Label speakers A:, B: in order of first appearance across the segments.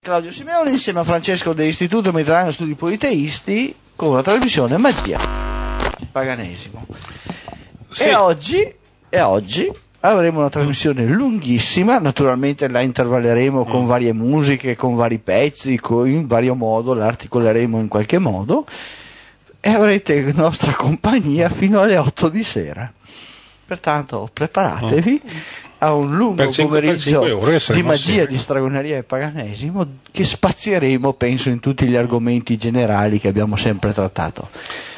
A: Claudio Simeone insieme a Francesco dell'Istituto Mediterraneo Studi Politeisti con la trasmissione Magia Paganesimo. Sì. E oggi avremo una trasmissione lunghissima, naturalmente la intervalleremo con varie musiche, con vari pezzi, in vario modo, la articoleremo in qualche modo e avrete nostra compagnia fino alle 8 di sera. Pertanto preparatevi a un lungo pomeriggio di magia, di stregoneria e paganesimo che spazieremo, penso, in tutti gli argomenti generali che abbiamo sempre trattato.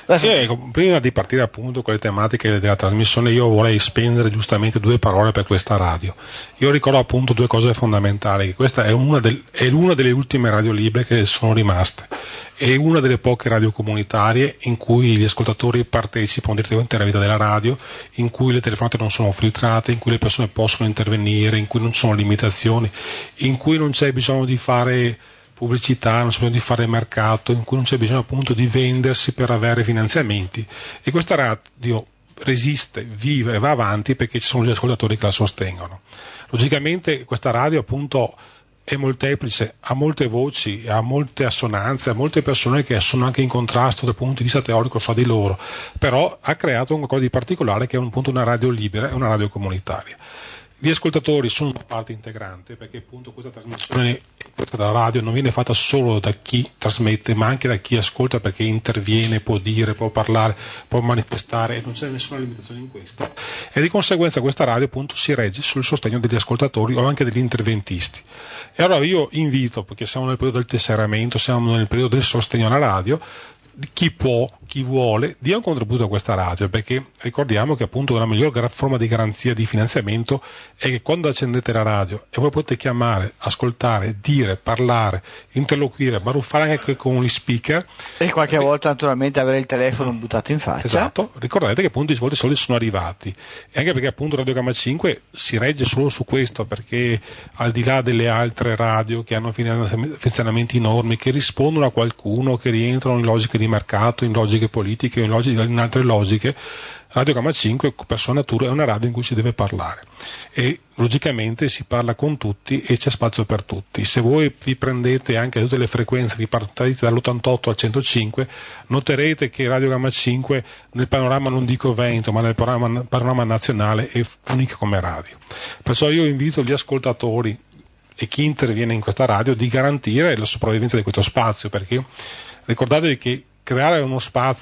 B: Prima di partire appunto con le tematiche della trasmissione, io vorrei spendere giustamente 2 parole per questa radio. Io ricordo appunto 2 cose fondamentali, che questa è una delle ultime radio libere che sono rimaste, è una delle poche radio comunitarie in cui gli ascoltatori partecipano direttamente alla vita della radio, in cui le telefonate non sono filtrate, in cui le persone possono intervenire, in cui non ci sono limitazioni, in cui non c'è bisogno di fare pubblicità, non c'è bisogno di fare mercato, in cui non c'è bisogno appunto di vendersi per avere finanziamenti, e questa radio resiste, vive e va avanti perché ci sono gli ascoltatori che la sostengono. Logicamente questa radio appunto è molteplice, ha molte voci, ha molte assonanze, ha molte persone che sono anche in contrasto dal punto di vista teorico fra di loro, però ha creato qualcosa di particolare che è appunto una radio libera e una radio comunitaria. Gli ascoltatori sono una parte integrante perché appunto questa trasmissione, questa radio non viene fatta solo da chi trasmette ma anche da chi ascolta, perché interviene, può dire, può parlare, può manifestare e non c'è nessuna limitazione in questo, e di conseguenza questa radio appunto si regge sul sostegno degli ascoltatori o anche degli interventisti. E allora io invito, perché siamo nel periodo del tesseramento, siamo nel periodo del sostegno alla radio, chi può, chi vuole, dia un contributo a questa radio, perché ricordiamo che appunto la miglior forma di garanzia di finanziamento è che quando accendete la radio e voi potete chiamare, ascoltare, dire, parlare, interloquire, baruffare anche con gli speaker
A: e qualche volta naturalmente avere il telefono buttato in faccia.
B: Esatto, ricordate che appunto i soldi sono arrivati, e anche perché appunto Radio Gamma 5 si regge solo su questo, perché al di là delle altre radio che hanno finanziamenti enormi, che rispondono a qualcuno, che rientrano in logiche di mercato, in logiche politiche, in altre logiche, Radio Gamma 5 per sua natura è una radio in cui si deve parlare e logicamente si parla con tutti e c'è spazio per tutti. Se voi vi prendete anche tutte le frequenze, vi partite dall'88 al 105, noterete che Radio Gamma 5 nel panorama, non dico Veneto, ma nel panorama nazionale è unica come radio. Perciò io invito gli ascoltatori e chi interviene in questa radio di garantire la sopravvivenza di questo spazio, perché ricordatevi che creare uno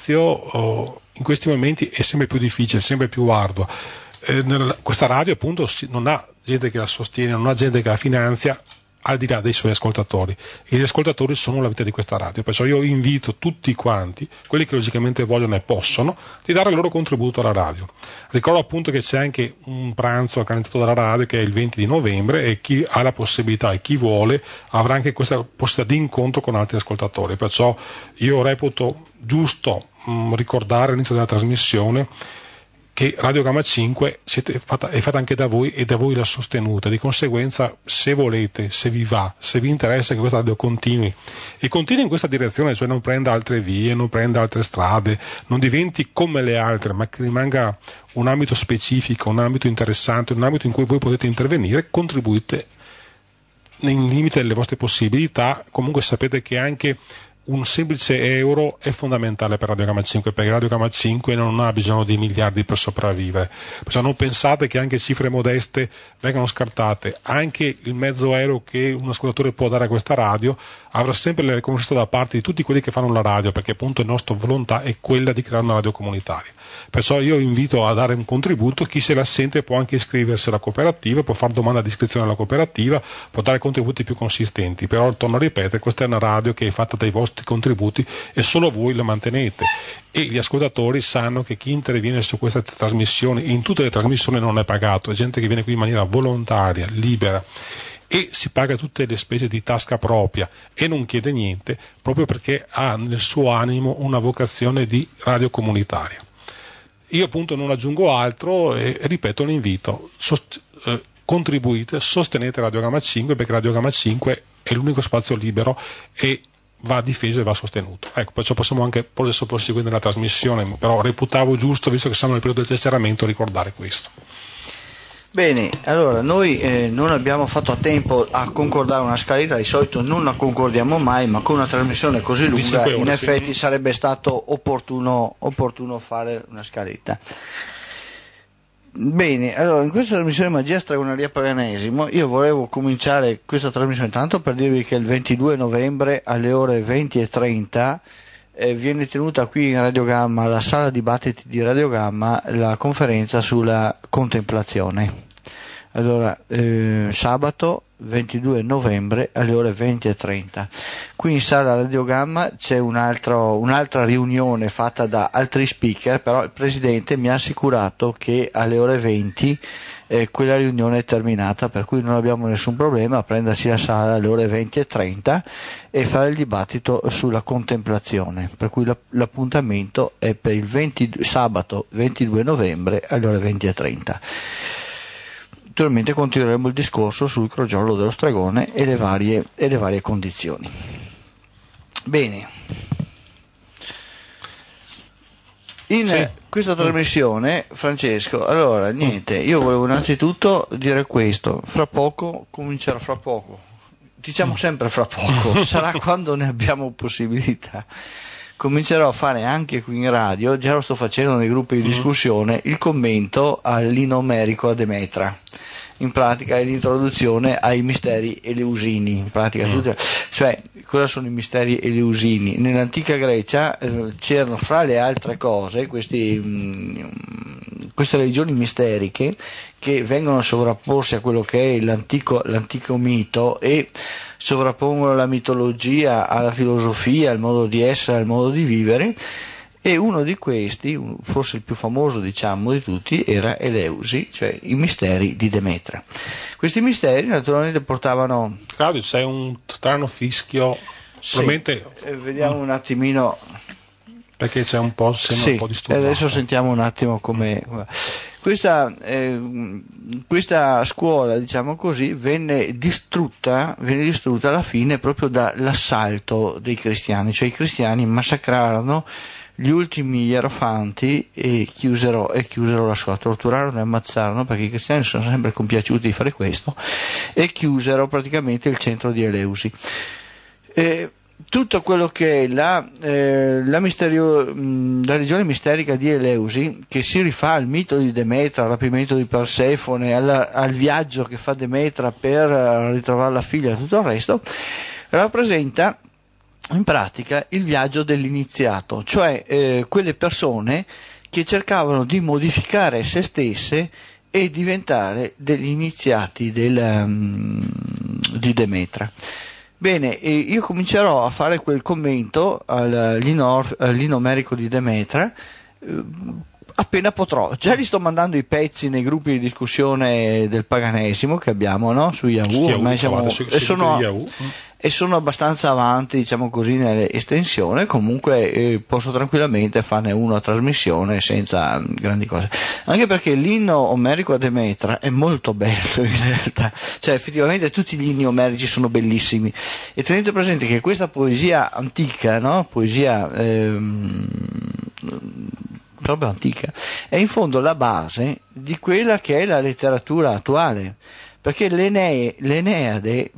B: spazio in questi momenti è sempre più difficile, sempre più arduo. Questa radio appunto non ha gente che la sostiene, non ha gente che la finanzia al di là dei suoi ascoltatori, e gli ascoltatori sono la vita di questa radio. Perciò io invito tutti quanti, quelli che logicamente vogliono e possono, di dare il loro contributo alla radio. Ricordo appunto che c'è anche un pranzo organizzato dalla radio che è il 20 di novembre e chi ha la possibilità e chi vuole avrà anche questa possibilità di incontro con altri ascoltatori. Perciò io reputo giusto ricordare all'inizio della trasmissione che Radio Gamma 5 è fatta anche da voi e da voi la sostenuta. Di conseguenza, se volete, se vi va, se vi interessa che questa radio continui in questa direzione, cioè non prenda altre vie, non prenda altre strade, non diventi come le altre, ma che rimanga un ambito specifico, un ambito interessante, un ambito in cui voi potete intervenire, contribuite nei limiti delle vostre possibilità. Comunque sapete che anche un semplice euro è fondamentale per Radio Gamma 5, perché Radio Gamma 5 non ha bisogno di miliardi per sopravvivere. Perciò non pensate che anche cifre modeste vengano scartate. Anche il mezzo euro che un ascoltatore può dare a questa radio avrà sempre la riconoscenza da parte di tutti quelli che fanno la radio, perché appunto la nostra volontà è quella di creare una radio comunitaria. Perciò io invito a dare un contributo, chi se la sente può anche iscriversi alla cooperativa, può fare domanda di iscrizione alla cooperativa, può dare contributi più consistenti, però torno a ripetere, questa è una radio che è fatta dai vostri contributi e solo voi la mantenete, e gli ascoltatori sanno che chi interviene su questa trasmissione, in tutte le trasmissioni, non è pagato, è gente che viene qui in maniera volontaria, libera, e si paga tutte le spese di tasca propria e non chiede niente, proprio perché ha nel suo animo una vocazione di radio comunitaria. Io appunto non aggiungo altro e ripeto l'invito, contribuite, sostenete Radio Gamma 5, perché Radio Gamma 5 è l'unico spazio libero e va difeso e va sostenuto. Ecco, perciò possiamo anche adesso proseguire nella trasmissione, però reputavo giusto, visto che siamo nel periodo del tesseramento, ricordare questo.
A: Bene, allora noi non abbiamo fatto a tempo a concordare una scaletta, di solito non la concordiamo mai, ma con una trasmissione così lunga in effetti sarebbe stato opportuno fare una scaletta. Bene, allora in questa trasmissione Magia, Stregoneria, Paganesimo io volevo cominciare questa trasmissione tanto per dirvi che il 22 novembre alle ore 20:30 viene tenuta qui in Radio Gamma, alla sala dibattiti di Radio Gamma, la conferenza sulla contemplazione. Allora, sabato 22 novembre alle ore 20:30. Qui in sala Radio Gamma c'è un'altra riunione fatta da altri speaker, però il Presidente mi ha assicurato che alle ore 20 quella riunione è terminata, per cui non abbiamo nessun problema a prendersi la sala alle ore 20:30 e fare il dibattito sulla contemplazione, per cui l'appuntamento è per il sabato 22 novembre alle ore 20:30. Naturalmente continueremo il discorso sul crogiolo dello stregone e le varie condizioni. Bene, in questa trasmissione, Francesco, allora niente, io volevo innanzitutto dire questo, comincerà fra poco, diciamo sempre fra poco, sarà quando ne abbiamo possibilità. Comincerò a fare anche qui in radio, già lo sto facendo nei gruppi di discussione, il commento all'inomerico a Demetra. In pratica è l'introduzione ai misteri eleusini, in pratica cioè cosa sono i misteri eleusini? Nell'antica Grecia c'erano fra le altre cose queste religioni misteriche che vengono a sovrapporsi a quello che è l'antico mito e sovrappongono la mitologia alla filosofia, al modo di essere, al modo di vivere. E uno di questi, forse il più famoso diciamo di tutti, era Eleusi, cioè i misteri di Demetra. Questi misteri naturalmente portavano...
B: Claudio, c'è un strano fischio,
A: sì, vediamo un attimino...
B: Perché c'è un po', sembra un po' disturbato.
A: Adesso sentiamo un attimo come... Questa scuola, diciamo così, venne distrutta alla fine proprio dall'assalto dei cristiani, cioè i cristiani massacrarono gli ultimi ierofanti e chiusero la scuola, torturarono e ammazzarono, perché i cristiani sono sempre compiaciuti di fare questo, e chiusero praticamente il centro di Eleusi. Tutto quello che è la regione misterica di Eleusi, che si rifà al mito di Demetra, al rapimento di Persefone, al viaggio che fa Demetra per ritrovare la figlia e tutto il resto, rappresenta in pratica il viaggio dell'iniziato, cioè quelle persone che cercavano di modificare se stesse e diventare degli iniziati di Demetra. Bene, io comincerò a fare quel commento all'inomerico di Demetra appena potrò. Già li sto mandando i pezzi nei gruppi di discussione del paganesimo che abbiamo, no? Su Yahoo, ormai e sono abbastanza avanti, diciamo così, nell'estensione. Comunque posso tranquillamente farne uno a trasmissione senza grandi cose, anche perché l'inno omerico a Demetra è molto bello in realtà, cioè effettivamente tutti gli inni omerici sono bellissimi, e tenete presente che questa poesia antica, no? Poesia proprio antica, è in fondo la base di quella che è la letteratura attuale, perché l'Eneade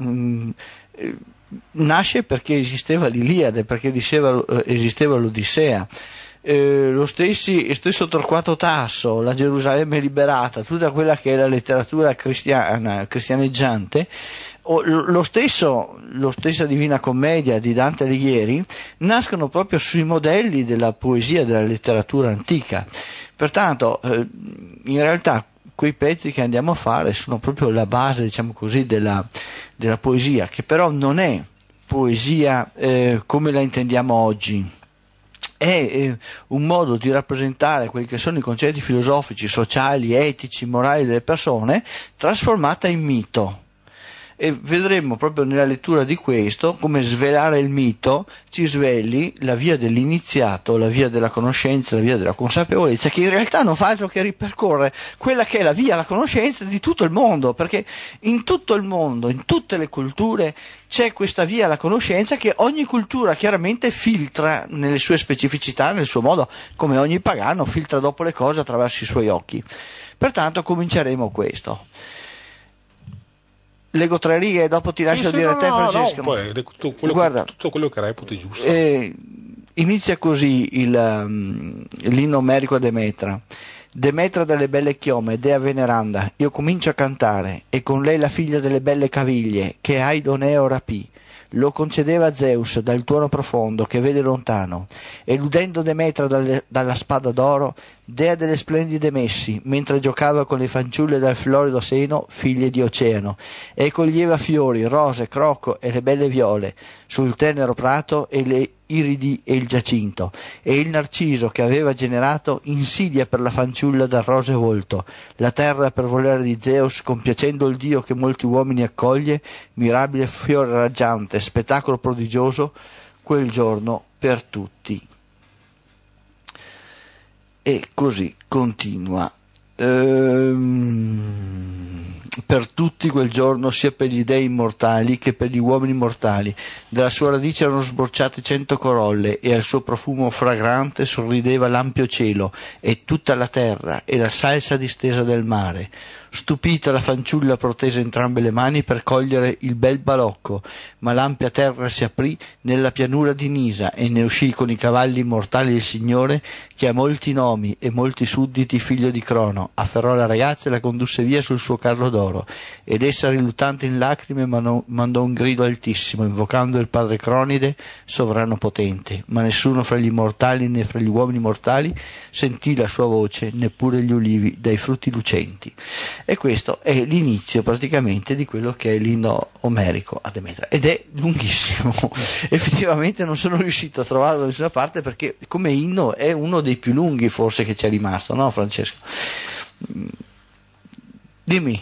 A: nasce perché esisteva l'Iliade, perché esisteva l'Odissea, lo stesso Torquato Tasso, la Gerusalemme liberata, tutta quella che è la letteratura cristianeggiante, lo stessa Divina Commedia di Dante Alighieri, nascono proprio sui modelli della poesia della letteratura antica. Pertanto in realtà quei pezzi che andiamo a fare sono proprio la base, diciamo così, della poesia, che però non è poesia come la intendiamo oggi. È un modo di rappresentare quelli che sono i concetti filosofici, sociali, etici, morali delle persone, trasformata in mito. E vedremo proprio nella lettura di questo come svelare il mito ci sveli la via dell'iniziato, la via della conoscenza, la via della consapevolezza, che in realtà non fa altro che ripercorrere quella che è la via alla conoscenza di tutto il mondo, perché in tutto il mondo, in tutte le culture, c'è questa via alla conoscenza che ogni cultura chiaramente filtra nelle sue specificità, nel suo modo, come ogni pagano filtra dopo le cose attraverso i suoi occhi. Pertanto cominceremo questo. Leggo 3 righe e dopo ti lascio dire a te, Francesco.
B: Guarda, tutto quello che reputi giusto.
A: Inizia così l'inno omerico a Demetra. Demetra delle belle chiome, dea veneranda, io comincio a cantare, e con lei la figlia delle belle caviglie, che Aidoneo rapì. Lo concedeva Zeus dal tuono profondo che vede lontano, eludendo Demetra dalla spada d'oro, dea delle splendide messi, mentre giocava con le fanciulle dal florido seno, figlie di oceano, e coglieva fiori, rose, crocco e le belle viole sul tenero prato, e le iridi e il giacinto, e il narciso che aveva generato insidia per la fanciulla dal roseo volto, la terra per volere di Zeus, compiacendo il dio che molti uomini accoglie, mirabile fiore raggiante, spettacolo prodigioso, quel giorno per tutti. E così continua. Per tutti quel giorno, sia per gli dei immortali che per gli uomini mortali, dalla sua radice erano sbocciate 100 corolle, e al suo profumo fragrante sorrideva l'ampio cielo e tutta la terra e la salsa distesa del mare. Stupita la fanciulla protese entrambe le mani per cogliere il bel balocco, ma l'ampia terra si aprì nella pianura di Nisa, e ne uscì con i cavalli immortali il Signore, che ha molti nomi e molti sudditi, figlio di Crono. Afferrò la ragazza e la condusse via sul suo carro d'oro, ed essa, riluttante in lacrime, mandò un grido altissimo, invocando il padre Cronide, sovrano potente, ma nessuno fra gli immortali né fra gli uomini mortali sentì la sua voce, neppure gli ulivi dai frutti lucenti. E questo è l'inizio praticamente di quello che è l'inno omerico a Demetra, ed è lunghissimo. Effettivamente non sono riuscito a trovarlo da nessuna parte, perché come inno è uno dei più lunghi forse che ci è rimasto, no Francesco? Dimmi.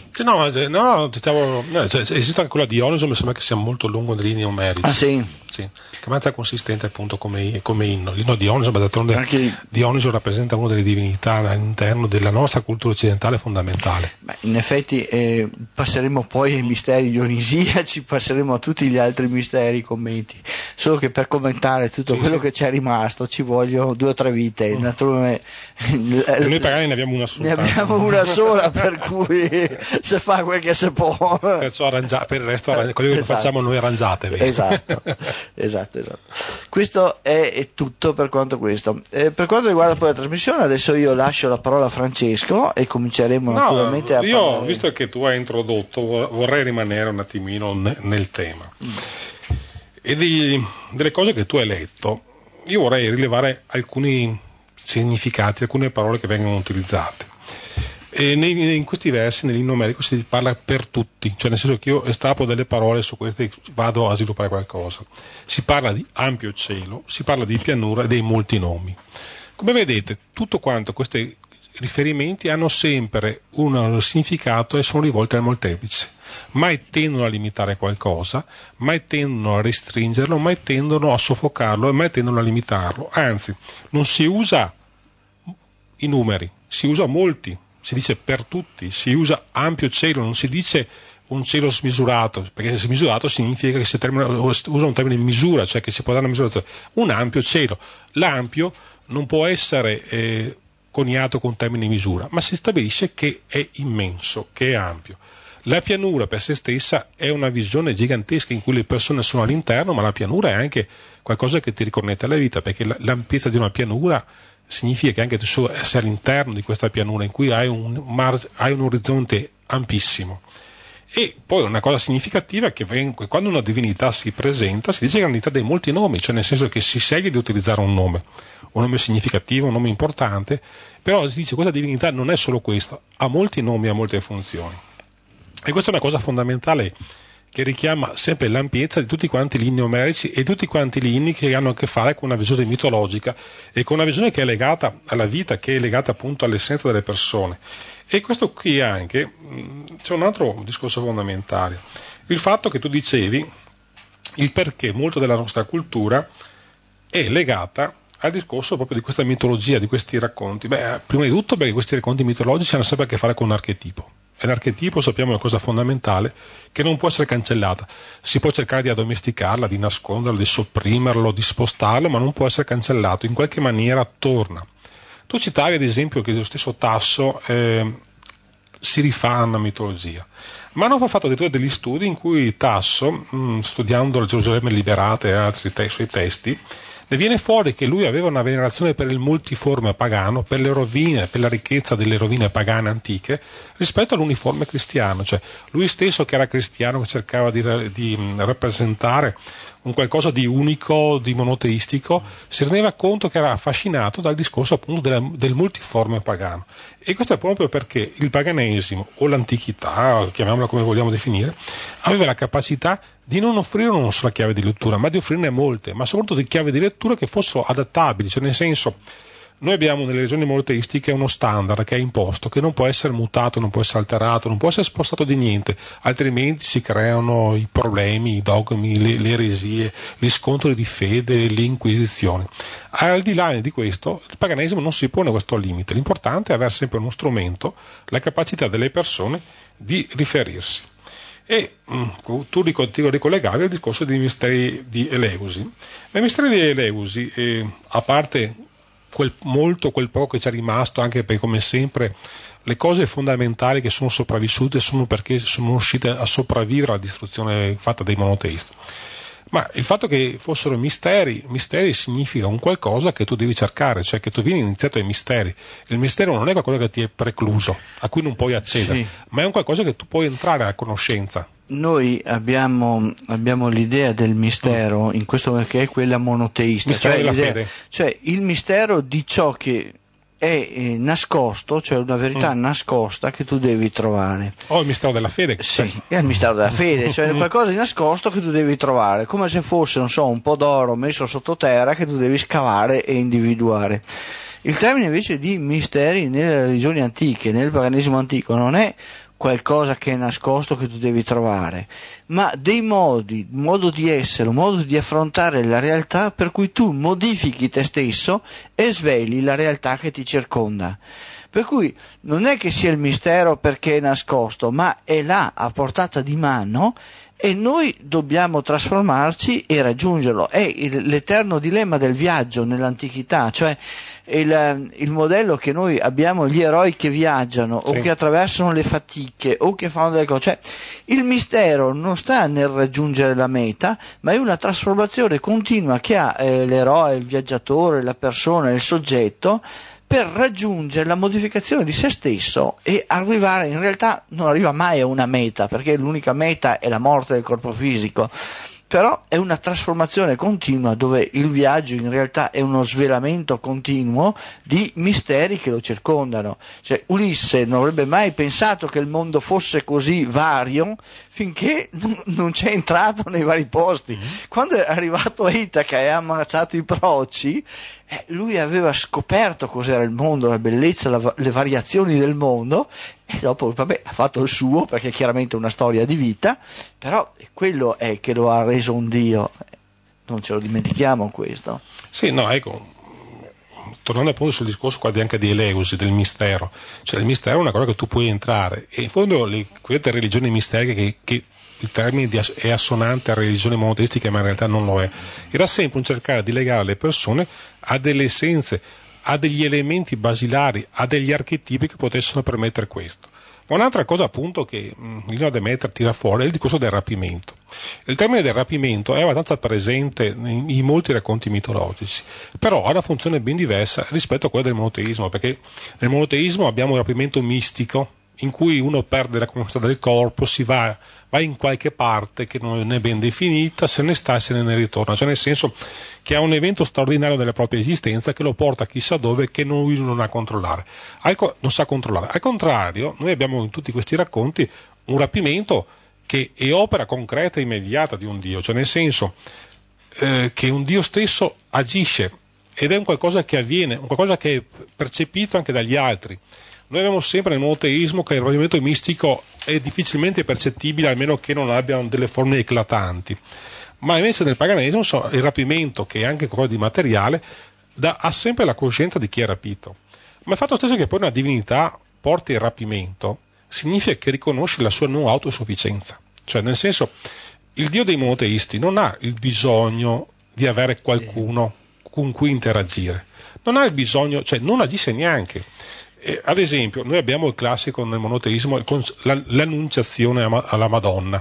B: Esiste anche quella di Dioniso, mi sembra che sia molto lungo nelle linee omeriche.
A: Ah sì?
B: Sì, che mazza consistente appunto come inno. L'inno di Dioniso, ma d'altronde Dioniso rappresenta una delle divinità all'interno della nostra cultura occidentale fondamentale.
A: Beh, in effetti passeremo poi ai misteri dionisiaci, passeremo a tutti gli altri misteri, commenti, solo che per commentare tutto quello che ci è rimasto ci vogliono 2 o 3 vite. Naturalmente
B: noi pagani ne abbiamo una sola.
A: Ne abbiamo una sola, per cui se fa quel che si può.
B: Perciò per il resto quello che facciamo noi arrangiatevi.
A: Esatto. Questo è tutto per quanto questo. Per quanto riguarda poi la trasmissione, adesso io lascio la parola a Francesco e cominceremo naturalmente a parlare.
B: Io, visto che tu hai introdotto, vorrei rimanere un attimino nel tema. E delle cose che tu hai letto, io vorrei rilevare alcuni significati, alcune parole che vengono utilizzate. E in questi versi, nell'inno omerico, si parla per tutti, cioè nel senso che io estrapo delle parole su queste vado a sviluppare qualcosa. Si parla di ampio cielo, si parla di pianura e dei molti nomi. Come vedete, tutto quanto questi riferimenti hanno sempre un significato e sono rivolti al molteplice. Mai tendono a limitare qualcosa, mai tendono a restringerlo, mai tendono a soffocarlo e mai tendono a limitarlo. Anzi, non si usa i numeri, si usa molti. Si dice per tutti, si usa ampio cielo, non si dice un cielo smisurato, perché se smisurato significa che si usa un termine di misura, cioè che si può dare una misura. Un ampio cielo. L'ampio non può essere coniato con un termine di misura, ma si stabilisce che è immenso, che è ampio. La pianura per se stessa è una visione gigantesca in cui le persone sono all'interno, ma la pianura è anche qualcosa che ti riconnette alla vita, perché l'ampiezza di una pianura significa che anche tu sei all'interno di questa pianura in cui hai un orizzonte ampissimo. E poi una cosa significativa è che quando una divinità si presenta si dice che è la divinità dei molti nomi, cioè nel senso che si sceglie di utilizzare un nome significativo, un nome importante, però si dice che questa divinità non è solo questa, ha molti nomi, ha molte funzioni. E questa è una cosa fondamentale che richiama sempre l'ampiezza di tutti quanti gli inni omerici e tutti quanti gli inni che hanno a che fare con una visione mitologica e con una visione che è legata alla vita, che è legata appunto all'essenza delle persone. E questo qui anche, c'è un altro discorso fondamentale, il fatto che tu dicevi il perché molto della nostra cultura è legata al discorso proprio di questa mitologia, di questi racconti. Prima di tutto perché questi racconti mitologici hanno sempre a che fare con un archetipo. E l'archetipo sappiamo è una cosa fondamentale che non può essere cancellata. Si può cercare di addomesticarla, di nasconderlo, di sopprimerlo, di spostarlo, ma non può essere cancellato, in qualche maniera torna. Tu citavi ad esempio che lo stesso Tasso si rifà a una mitologia. Ma hanno fatto addirittura degli studi in cui Tasso, studiando la Gerusalemme liberata e altri suoi testi, ne viene fuori che lui aveva una venerazione per il multiforme pagano, per le rovine, per la ricchezza delle rovine pagane antiche, rispetto all'uniforme cristiano. Cioè, lui stesso, che era cristiano, che cercava di rappresentare un qualcosa di unico, di monoteistico, si rendeva conto che era affascinato dal discorso appunto del multiforme pagano. E questo è proprio perché il paganesimo, o l'antichità, chiamiamola come vogliamo definire, aveva la capacità di non offrire una sola chiave di lettura, ma di offrirne molte, ma soprattutto di chiavi di lettura che fossero adattabili, cioè nel senso, noi abbiamo nelle regioni monoteistiche uno standard che è imposto, che non può essere mutato, non può essere alterato, non può essere spostato di niente, altrimenti si creano i problemi, i dogmi, le eresie, gli scontri di fede, le inquisizioni. Al di là di questo, il paganesimo non si pone questo limite, l'importante è avere sempre uno strumento, la capacità delle persone di riferirsi. E tu ricollegavi al discorso dei misteri di Eleusi. Nei misteri di Eleusi, a parte quel poco che ci è rimasto, anche perché come sempre le cose fondamentali che sono sopravvissute sono perché sono riuscite a sopravvivere alla distruzione fatta dai monoteisti. Ma il fatto che fossero misteri significa un qualcosa che tu devi cercare, cioè che tu vieni iniziato ai misteri. Il mistero non è qualcosa che ti è precluso, a cui non puoi accedere, sì, ma è un qualcosa che tu puoi entrare a conoscenza.
A: Noi abbiamo l'idea del mistero in questo perché è quella monoteista, cioè il mistero di ciò che è nascosto, cioè una verità nascosta che tu devi trovare.
B: Il mistero della fede.
A: Sì, è il mistero della fede, cioè qualcosa di nascosto che tu devi trovare, come se fosse, non so, un po' d'oro messo sottoterra che tu devi scavare e individuare. Il termine invece di misteri nelle religioni antiche, nel paganesimo antico, non è qualcosa che è nascosto che tu devi trovare, ma dei modi, un modo di essere, un modo di affrontare la realtà per cui tu modifichi te stesso e sveli la realtà che ti circonda. Per cui non è che sia il mistero perché è nascosto, ma è là a portata di mano e noi dobbiamo trasformarci e raggiungerlo. È l'eterno dilemma del viaggio nell'antichità, cioè il modello che noi abbiamo, gli eroi che viaggiano o che attraversano le fatiche o che fanno delle cose, cioè il mistero non sta nel raggiungere la meta, ma è una trasformazione continua che ha l'eroe, il viaggiatore, la persona, il soggetto, per raggiungere la modificazione di se stesso e arrivare, in realtà non arriva mai a una meta, perché l'unica meta è la morte del corpo fisico, però è una trasformazione continua dove il viaggio in realtà è uno svelamento continuo di misteri che lo circondano. Cioè Ulisse non avrebbe mai pensato che il mondo fosse così vario finché non c'è entrato nei vari posti. Quando è arrivato a Itaca e ha ammazzato i proci, lui aveva scoperto cos'era il mondo, la bellezza, le variazioni del mondo, e dopo ha fatto il suo, perché è chiaramente una storia di vita, però quello è che lo ha reso un dio, non ce lo dimentichiamo questo.
B: Sì, no, ecco, tornando appunto sul discorso qua anche di Eleusi, del mistero, cioè il mistero è una cosa che tu puoi entrare, e in fondo quelle religioni misteriche che il termine è assonante a religione monoteistica, ma in realtà non lo è, era sempre un cercare di legare le persone a delle essenze, a degli elementi basilari, a degli archetipi che potessero permettere questo. Ma un'altra cosa appunto che Lino Demeter tira fuori è il discorso del rapimento. Il termine del rapimento è abbastanza presente in molti racconti mitologici, però ha una funzione ben diversa rispetto a quella del monoteismo, perché nel monoteismo abbiamo un rapimento mistico, in cui uno perde la conoscenza del corpo, si va in qualche parte che non è ben definita, se ne sta e se ne ritorna, cioè nel senso che ha un evento straordinario della propria esistenza che lo porta chissà dove, che lui non sa controllare. Al contrario, noi abbiamo in tutti questi racconti un rapimento che è opera concreta e immediata di un Dio, cioè nel senso che un Dio stesso agisce ed è un qualcosa che avviene, un qualcosa che è percepito anche dagli altri. Noi abbiamo sempre nel monoteismo che il rapimento mistico è difficilmente percettibile, almeno che non abbiano delle forme eclatanti, ma invece nel paganesimo il rapimento, che è anche qualcosa di materiale, ha sempre la coscienza di chi è rapito. Ma il fatto stesso che poi una divinità porti il rapimento significa che riconosce la sua non autosufficienza, cioè nel senso il Dio dei monoteisti non ha il bisogno di avere qualcuno con cui interagire, non ha il bisogno, cioè non agisce neanche. Ad esempio, noi abbiamo il classico nel monoteismo, l'annunciazione alla Madonna,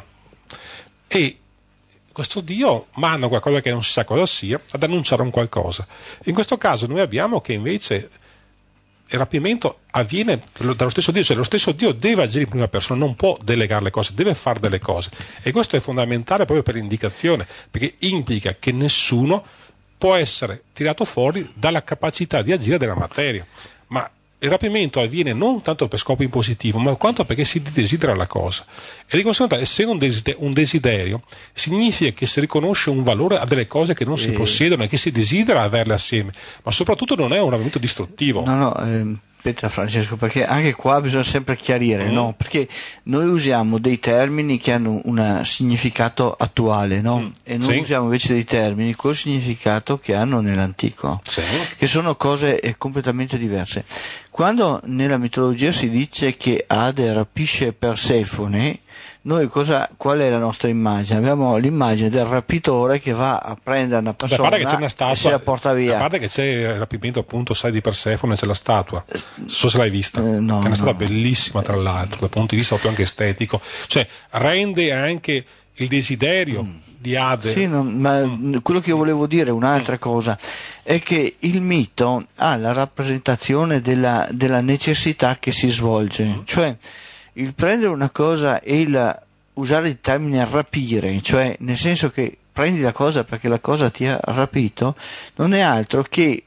B: e questo Dio manda qualcosa che non si sa cosa sia ad annunciare un qualcosa. In questo caso noi abbiamo che invece il rapimento avviene dallo stesso Dio, cioè lo stesso Dio deve agire in prima persona, non può delegare le cose, deve fare delle cose, e questo è fondamentale proprio per l'indicazione, perché implica che nessuno può essere tirato fuori dalla capacità di agire della materia. Ma il rapimento avviene non tanto per scopo impositivo, ma quanto perché si desidera la cosa, e di conseguenza, essendo un desiderio, significa che si riconosce un valore a delle cose che non si possiedono e che si desidera averle assieme, ma soprattutto non è un rapimento distruttivo.
A: Aspetta Francesco, perché anche qua bisogna sempre chiarire, no? Perché noi usiamo dei termini che hanno un significato attuale, no? E noi usiamo invece dei termini col significato che hanno nell'antico, che sono cose completamente diverse. Quando nella mitologia si dice che Ade rapisce Persefone, noi qual è la nostra immagine? Abbiamo l'immagine del rapitore che va a prendere una persona e se la porta via.
B: A parte che c'è il rapimento, appunto, sai, di Persefone, c'è la statua, non so se l'hai vista, che è una statua bellissima, tra l'altro, dal punto di vista proprio anche estetico, cioè rende anche il desiderio di Ade.
A: Sì, ma quello che io volevo dire, un'altra cosa, è che il mito ha la rappresentazione della necessità che si svolge, cioè il prendere una cosa e il usare il termine rapire, cioè nel senso che prendi la cosa perché la cosa ti ha rapito, non è altro che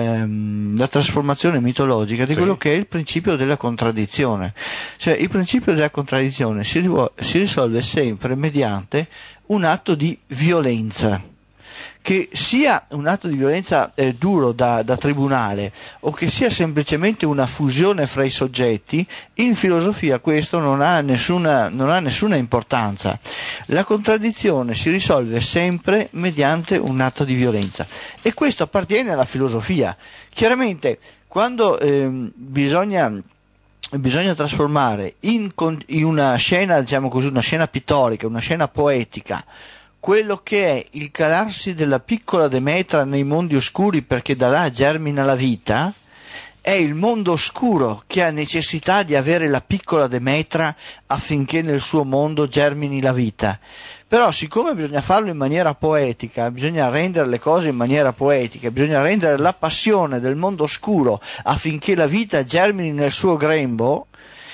A: la trasformazione mitologica di quello che è il principio della contraddizione. Cioè il principio della contraddizione si risolve sempre mediante un atto di violenza, che sia un atto di violenza duro da tribunale o che sia semplicemente una fusione fra i soggetti. In filosofia questo non ha nessuna importanza. La contraddizione si risolve sempre mediante un atto di violenza, e questo appartiene alla filosofia. Chiaramente quando bisogna trasformare in una scena, diciamo così, una scena pittorica, una scena poetica, quello che è il calarsi della piccola Demetra nei mondi oscuri, perché da là germina la vita, è il mondo oscuro che ha necessità di avere la piccola Demetra affinché nel suo mondo germini la vita. Però siccome bisogna farlo in maniera poetica, bisogna rendere le cose in maniera poetica, bisogna rendere la passione del mondo oscuro affinché la vita germini nel suo grembo,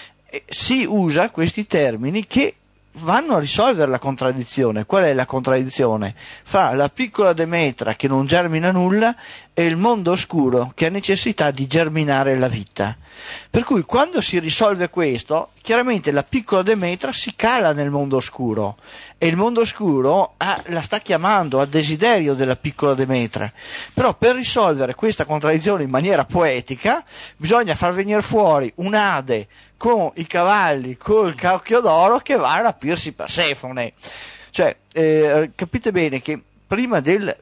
A: si usa questi termini che vanno a risolvere la contraddizione. Qual è la contraddizione? Fra la piccola Demetra che non germina nulla e il mondo oscuro che ha necessità di germinare la vita. Per cui quando si risolve questo, chiaramente la piccola Demetra si cala nel mondo oscuro e il mondo oscuro la sta chiamando al desiderio della piccola Demetra. Però per risolvere questa contraddizione in maniera poetica bisogna far venire fuori un Ade con i cavalli, col cacchio d'oro, che va a rapirsi Persefone. Cioè, capite bene che prima del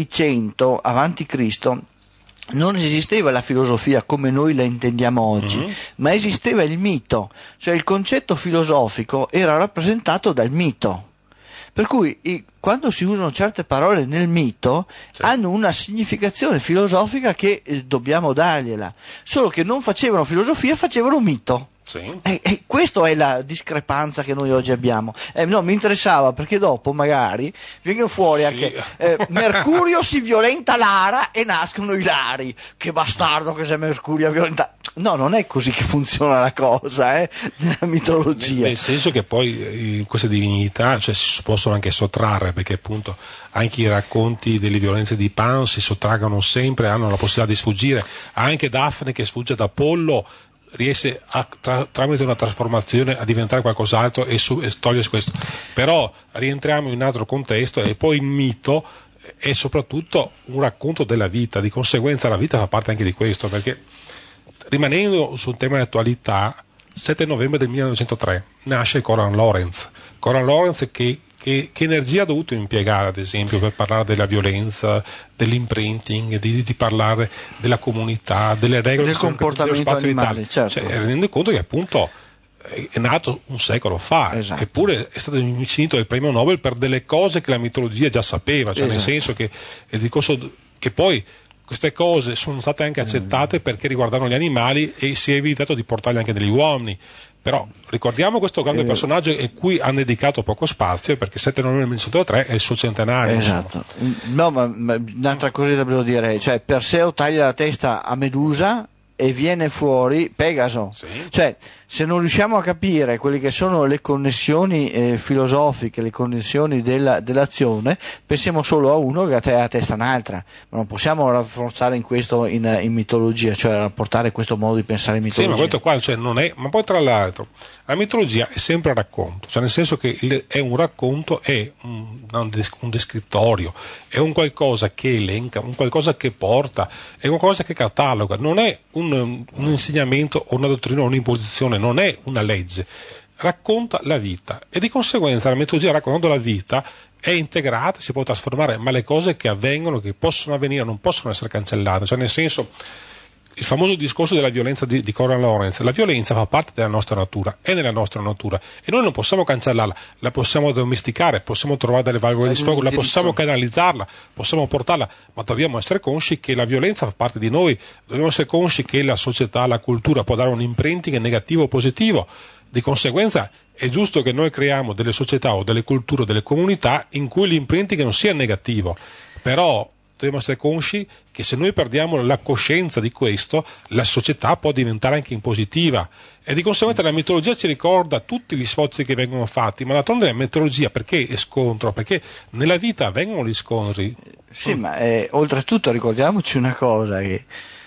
A: 600 avanti Cristo non esisteva la filosofia come noi la intendiamo oggi, ma esisteva il mito, cioè il concetto filosofico era rappresentato dal mito. Per cui quando si usano certe parole nel mito hanno una significazione filosofica che dobbiamo dargliela, solo che non facevano filosofia, facevano mito. E questa è la discrepanza che noi oggi abbiamo. No, mi interessava perché dopo magari vengono fuori anche Mercurio si violenta Lara e nascono i Lari. Che bastardo che sia Mercurio a violentare. No, non è così che funziona la cosa, nella mitologia.
B: Nel senso che poi queste divinità si possono anche sottrarre, perché appunto anche i racconti delle violenze di Pan si sottraggono sempre, hanno la possibilità di sfuggire. Anche Daphne che sfugge da Apollo riesce tramite una trasformazione a diventare qualcos'altro e togliersi questo. Però rientriamo in un altro contesto, e poi il mito è soprattutto un racconto della vita, di conseguenza la vita fa parte anche di questo, perché rimanendo sul tema dell'attualità, 7 novembre del 1903 nasce Konrad Lorenz. Konrad Lorenz che energia ha dovuto impiegare, ad esempio, per parlare della violenza, dell'imprinting, di parlare della comunità, delle regole
A: del comportamento animale, certo.
B: Rendendo conto che appunto è nato un secolo fa, eppure è stato insignito del premio Nobel per delle cose che la mitologia già sapeva, nel senso che il discorso che poi queste cose sono state anche accettate perché riguardavano gli animali e si è evitato di portarli anche negli uomini. Però ricordiamo questo grande personaggio a cui hanno dedicato poco spazio, perché 7 novembre 1903 è il suo centenario.
A: Esatto. No, ma un'altra cosa devo dire, cioè Perseo taglia la testa a Medusa e viene fuori Pegaso.
B: Sì.
A: Cioè, se non riusciamo a capire quelle che sono le connessioni filosofiche, le connessioni dell'azione, pensiamo solo a uno che ha la testa un'altra, ma non possiamo rafforzare in questo in mitologia, cioè rapportare questo modo di pensare in mitologia.
B: Sì, ma questo qua, cioè, non è, ma poi tra l'altro la mitologia è sempre racconto, cioè nel senso che è un racconto, è un descrittorio, è un qualcosa che elenca, un qualcosa che porta, è un qualcosa che cataloga, non è un insegnamento o una dottrina o un'imposizione, non è una legge, racconta la vita e di conseguenza la mitologia, raccontando la vita, è integrata, si può trasformare, ma le cose che avvengono, che possono avvenire, non possono essere cancellate, cioè nel senso, il famoso discorso della violenza di Conrad Lorenz, la violenza fa parte della nostra natura, è nella nostra natura e noi non possiamo cancellarla, la possiamo domesticare, possiamo trovare delle valvole di sfogo, la possiamo canalizzarla, possiamo portarla, ma dobbiamo essere consci che la violenza fa parte di noi, dobbiamo essere consci che la società, la cultura può dare un imprinting negativo o positivo, di conseguenza è giusto che noi creiamo delle società o delle culture, delle comunità in cui l'imprinting non sia negativo, però dobbiamo essere consci che se noi perdiamo la coscienza di questo, la società può diventare anche impositiva e di conseguenza la mitologia ci ricorda tutti gli sforzi che vengono fatti, ma d'altronde la mitologia perché è scontro? Perché nella vita avvengono gli scontri.
A: Sì, ma oltretutto ricordiamoci una cosa, che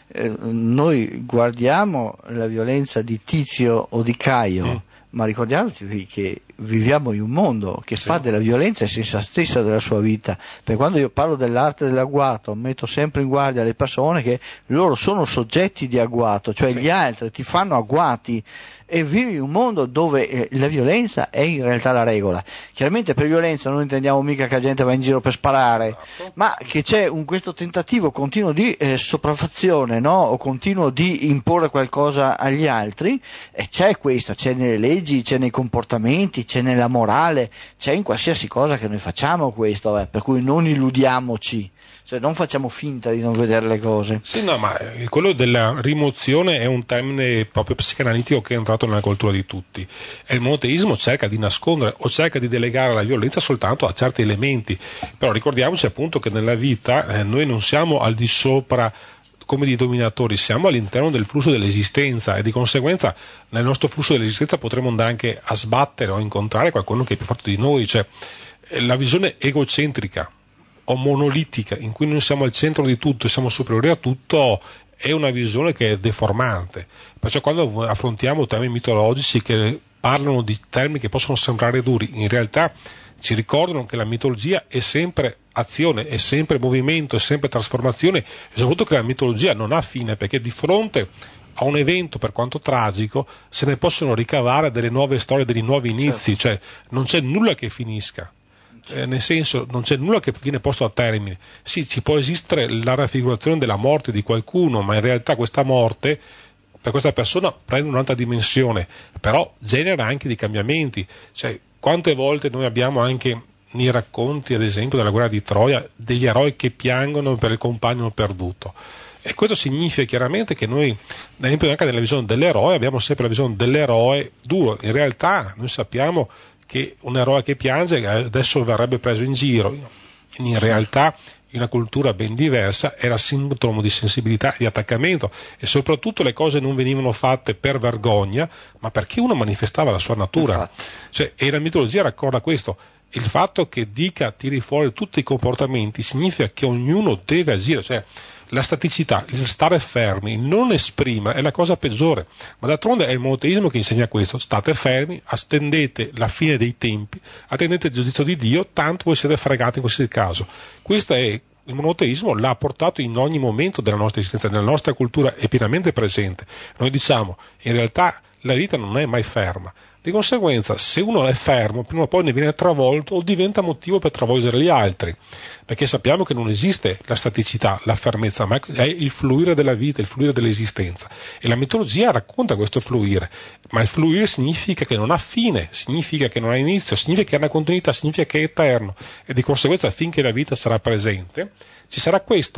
A: noi guardiamo la violenza di Tizio o di Caio, ma ricordiamoci che viviamo in un mondo che fa della violenza essenza stessa della sua vita, perché quando io parlo dell'arte dell'agguato metto sempre in guardia le persone che loro sono soggetti di agguato, cioè gli altri ti fanno agguati e vivi in un mondo dove la violenza è in realtà la regola. Chiaramente per violenza non intendiamo mica che la gente va in giro per sparare, ma che c'è questo tentativo continuo di sopraffazione, no? O continuo di imporre qualcosa agli altri, e c'è nelle leggi, c'è nei comportamenti, c'è nella morale, c'è in qualsiasi cosa che noi facciamo questo, per cui non illudiamoci. Cioè non facciamo finta di non vedere le cose.
B: Sì, no, ma quello della rimozione è un termine proprio psicanalitico che è entrato nella cultura di tutti. E il monoteismo cerca di nascondere o cerca di delegare la violenza soltanto a certi elementi. Però ricordiamoci appunto che nella vita noi non siamo al di sopra come dei dominatori, siamo all'interno del flusso dell'esistenza e di conseguenza nel nostro flusso dell'esistenza potremo andare anche a sbattere o a incontrare qualcuno che è più forte di noi. Cioè la visione egocentrica o monolitica in cui noi siamo al centro di tutto e siamo superiori a tutto è una visione che è deformante, perciò quando affrontiamo temi mitologici che parlano di termini che possono sembrare duri, in realtà ci ricordano che la mitologia è sempre azione, è sempre movimento, è sempre trasformazione e soprattutto che la mitologia non ha fine, perché di fronte a un evento per quanto tragico se ne possono ricavare delle nuove storie, dei nuovi inizi, cioè non c'è nulla che finisca. Nel senso non c'è nulla che viene posto a termine. Sì, ci può esistere la raffigurazione della morte di qualcuno, ma in realtà questa morte per questa persona prende un'altra dimensione, però genera anche dei cambiamenti. Cioè, quante volte noi abbiamo anche nei racconti, ad esempio, della guerra di Troia, degli eroi che piangono per il compagno perduto. E questo significa chiaramente che noi, ad esempio, anche nella visione dell'eroe, abbiamo sempre la visione dell'eroe duro. In realtà noi sappiamo che un eroe che piange adesso verrebbe preso in giro, in realtà in una cultura ben diversa era sintomo di sensibilità e di attaccamento e soprattutto le cose non venivano fatte per vergogna ma perché uno manifestava la sua natura. Cioè, e la mitologia racconta questo, il fatto che dica tiri fuori tutti i comportamenti significa che ognuno deve agire, cioè la staticità, il stare fermi, il non esprimere è la cosa peggiore, ma d'altronde è il monoteismo che insegna questo: state fermi, attendete la fine dei tempi, attendete il giudizio di Dio, tanto voi siete fregati in qualsiasi caso. Questo è il monoteismo, l'ha portato in ogni momento della nostra esistenza, nella nostra cultura è pienamente presente. Noi diciamo, in realtà la vita non è mai ferma. Di conseguenza, se uno è fermo, prima o poi ne viene travolto o diventa motivo per travolgere gli altri, perché sappiamo che non esiste la staticità, la fermezza, ma è il fluire della vita, il fluire dell'esistenza. E la mitologia racconta questo fluire, ma il fluire significa che non ha fine, significa che non ha inizio, significa che ha una continuità, significa che è eterno, e di conseguenza finché la vita sarà presente, ci sarà questo.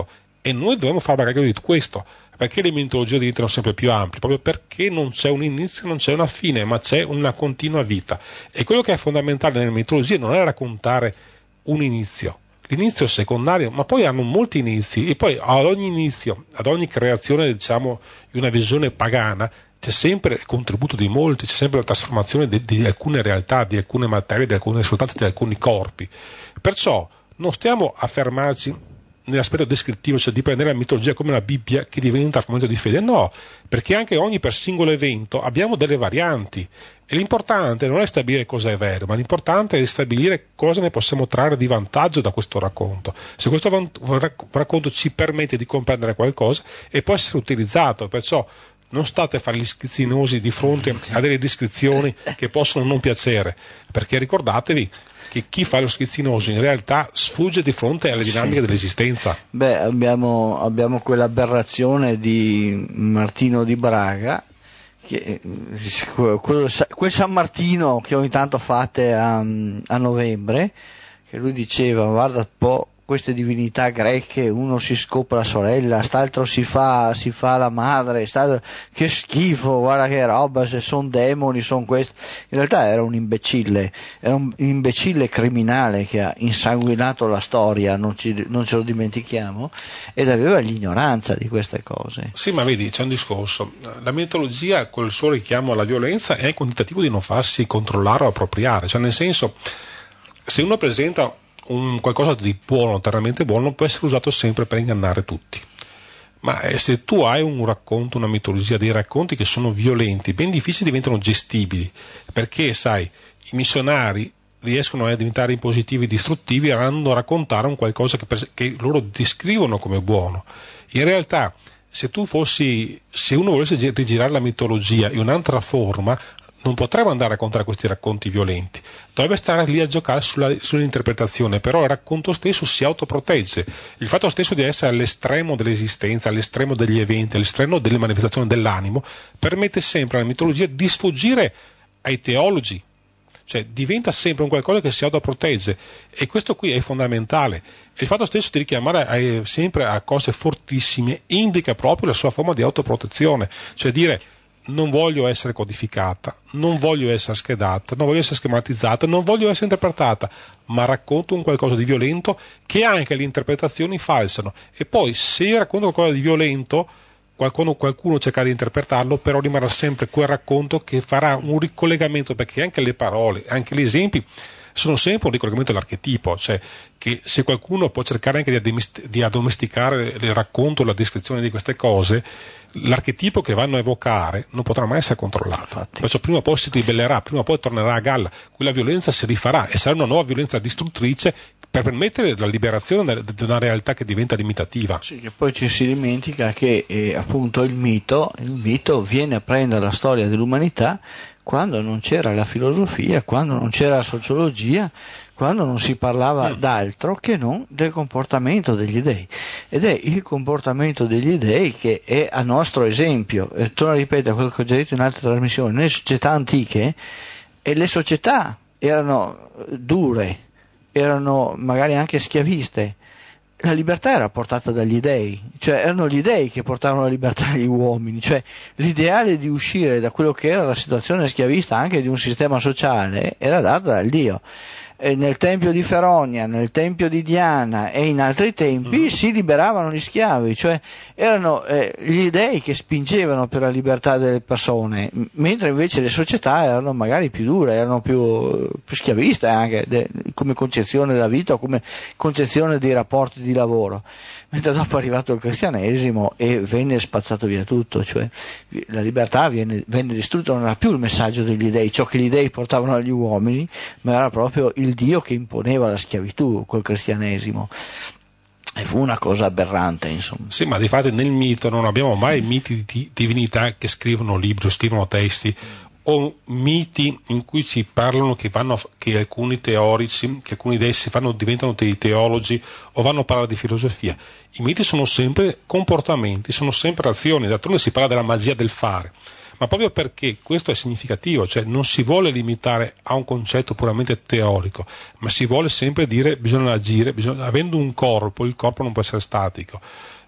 B: E noi dobbiamo fare bagarre di questo, perché le mitologie diventano sempre più ampie, proprio perché non c'è un inizio, non c'è una fine, ma c'è una continua vita. E quello che è fondamentale nelle mitologie non è raccontare un inizio, l'inizio è secondario, ma poi hanno molti inizi, e poi ad ogni inizio, ad ogni creazione, diciamo, di una visione pagana, c'è sempre il contributo di molti, c'è sempre la trasformazione di alcune realtà, di alcune materie, di alcune sostanze, di alcuni corpi. Perciò non stiamo a fermarci nell'aspetto descrittivo, cioè di prendere la mitologia come la Bibbia che diventa argomento di fede, no, perché anche per singolo evento abbiamo delle varianti, e l'importante non è stabilire cosa è vero, ma l'importante è stabilire cosa ne possiamo trarre di vantaggio da questo racconto. Se questo racconto ci permette di comprendere qualcosa e può essere utilizzato, perciò non state a fare gli schizzinosi di fronte a delle descrizioni che possono non piacere, perché ricordatevi che chi fa lo schizzinoso in realtà sfugge di fronte alle dinamiche dell'esistenza.
A: Beh, abbiamo quell'aberrazione di Martino di Braga, quel San Martino che ogni tanto fate a novembre, che lui diceva: guarda un po' queste divinità greche, uno si scopre la sorella, st'altro si fa la madre, che schifo, guarda che roba, se sono demoni, sono questo. In realtà era un imbecille criminale che ha insanguinato la storia, non ce lo dimentichiamo, ed aveva l'ignoranza di queste cose.
B: Sì, ma vedi, c'è un discorso, la mitologia col suo richiamo alla violenza è un tentativo di non farsi controllare o appropriare, cioè nel senso, se uno presenta qualcosa di buono, terribilmente buono, può essere usato sempre per ingannare tutti. Ma se tu hai un racconto, una mitologia, dei racconti che sono violenti, ben difficili diventano gestibili, perché sai, i missionari riescono a diventare impositivi e distruttivi e a raccontare un qualcosa che loro descrivono come buono. In realtà, se uno volesse rigirare la mitologia in un'altra forma, non potrebbe andare a raccontare questi racconti violenti, dovrebbe stare lì a giocare sull'interpretazione, però il racconto stesso si autoprotegge. Il fatto stesso di essere all'estremo dell'esistenza, all'estremo degli eventi, all'estremo delle manifestazioni dell'animo, permette sempre alla mitologia di sfuggire ai teologi, cioè diventa sempre un qualcosa che si autoprotegge, e questo qui è fondamentale. E il fatto stesso di richiamare sempre a cose fortissime indica proprio la sua forma di autoprotezione, cioè dire: non voglio essere codificata, non voglio essere schedata, non voglio essere schematizzata, non voglio essere interpretata, ma racconto un qualcosa di violento che anche le interpretazioni falsano. E poi, se racconto qualcosa di violento, qualcuno cercherà di interpretarlo, però rimarrà sempre quel racconto che farà un ricollegamento, perché anche le parole, anche gli esempi sono sempre un ricollegamento all'archetipo, cioè che se qualcuno può cercare anche di addomesticare il racconto, la descrizione di queste cose, l'archetipo che vanno a evocare non potrà mai essere controllato. Perciò prima o poi si ribellerà, prima o poi tornerà a galla, quella violenza si rifarà e sarà una nuova violenza distruttrice per permettere la liberazione di una realtà che diventa limitativa.
A: Sì, che poi ci si dimentica che appunto il mito viene a prendere la storia dell'umanità quando non c'era la filosofia, quando non c'era la sociologia, quando non si parlava d'altro che non del comportamento degli dei, ed è il comportamento degli dei che è a nostro esempio. Torno a ripetere quello che ho già detto in altre trasmissioni: nelle società antiche le società erano dure, erano magari anche schiaviste, la libertà era portata dagli dei, cioè erano gli dei che portavano la libertà agli uomini, cioè l'ideale di uscire da quello che era la situazione schiavista anche di un sistema sociale era dato dal Dio. Nel tempio di Feronia, nel tempio di Diana e in altri tempi si liberavano gli schiavi, cioè erano gli dei che spingevano per la libertà delle persone, mentre invece le società erano magari più dure, erano più schiaviste anche come concezione della vita o come concezione dei rapporti di lavoro. Mentre dopo è arrivato il cristianesimo e venne spazzato via tutto, cioè la libertà venne distrutta, non era più il messaggio degli dei, ciò che gli dei portavano agli uomini, ma era proprio il Dio che imponeva la schiavitù col cristianesimo. E fu una cosa aberrante, insomma.
B: Sì, ma di fatto nel mito non abbiamo mai miti di divinità che scrivono libri o scrivono testi, o miti in cui ci parlano che alcuni teorici, che alcuni dei diventano dei teologi o vanno a parlare di filosofia. I miti sono sempre comportamenti, sono sempre azioni, d'altronde si parla della magia del fare, ma proprio perché questo è significativo, cioè non si vuole limitare a un concetto puramente teorico, ma si vuole sempre dire bisogna agire, avendo un corpo, il corpo non può essere statico.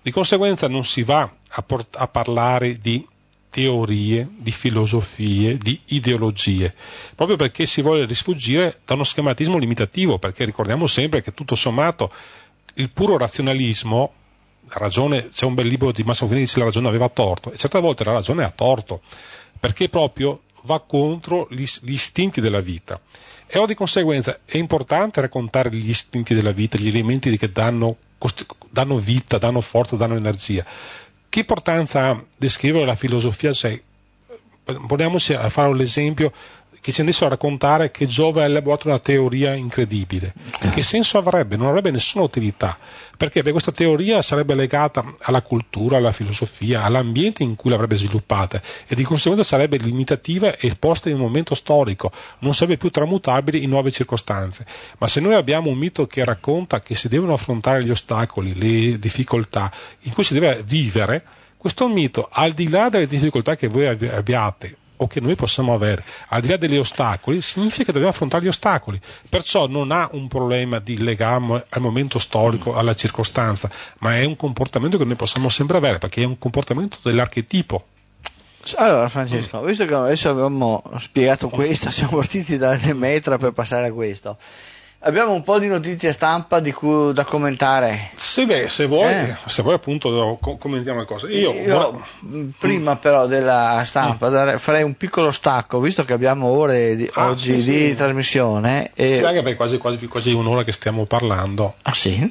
B: Di conseguenza non si va a parlare di teorie, di filosofie, di ideologie, proprio perché si vuole risfuggire da uno schematismo limitativo, perché ricordiamo sempre che tutto sommato il puro razionalismo, la ragione, c'è un bel libro di Massimo Fini che dice la ragione aveva torto, e certe volte la ragione ha torto, perché proprio va contro gli istinti della vita. E di conseguenza è importante raccontare gli istinti della vita, gli elementi che danno vita, danno forza, danno energia. Che importanza ha descrivere la filosofia? Cioè, poniamoci a fare l'esempio che ci andassero a raccontare che Giove ha elaborato una teoria incredibile. Che senso avrebbe? Non avrebbe nessuna utilità, perché questa teoria sarebbe legata alla cultura, alla filosofia, all'ambiente in cui l'avrebbe sviluppata, e di conseguenza sarebbe limitativa e posta in un momento storico, non sarebbe più tramutabile in nuove circostanze. Ma se noi abbiamo un mito che racconta che si devono affrontare gli ostacoli, le difficoltà in cui si deve vivere, questo mito, al di là delle difficoltà che voi abbiate o che noi possiamo avere, al di là degli ostacoli, significa che dobbiamo affrontare gli ostacoli, perciò non ha un problema di legame al momento storico, alla circostanza, ma è un comportamento che noi possiamo sempre avere, perché è un comportamento dell'archetipo.
A: Allora Francesco, visto che adesso abbiamo spiegato questo, siamo partiti da Demetra per passare a questo, abbiamo un po' di notizie stampa da commentare.
B: Sì, se vuoi appunto commentiamo le cose. Io
A: prima però della stampa farei un piccolo stacco, visto che abbiamo ore oggi di trasmissione.
B: Sì, anche perché quasi un'ora che stiamo parlando.
A: Ah sì?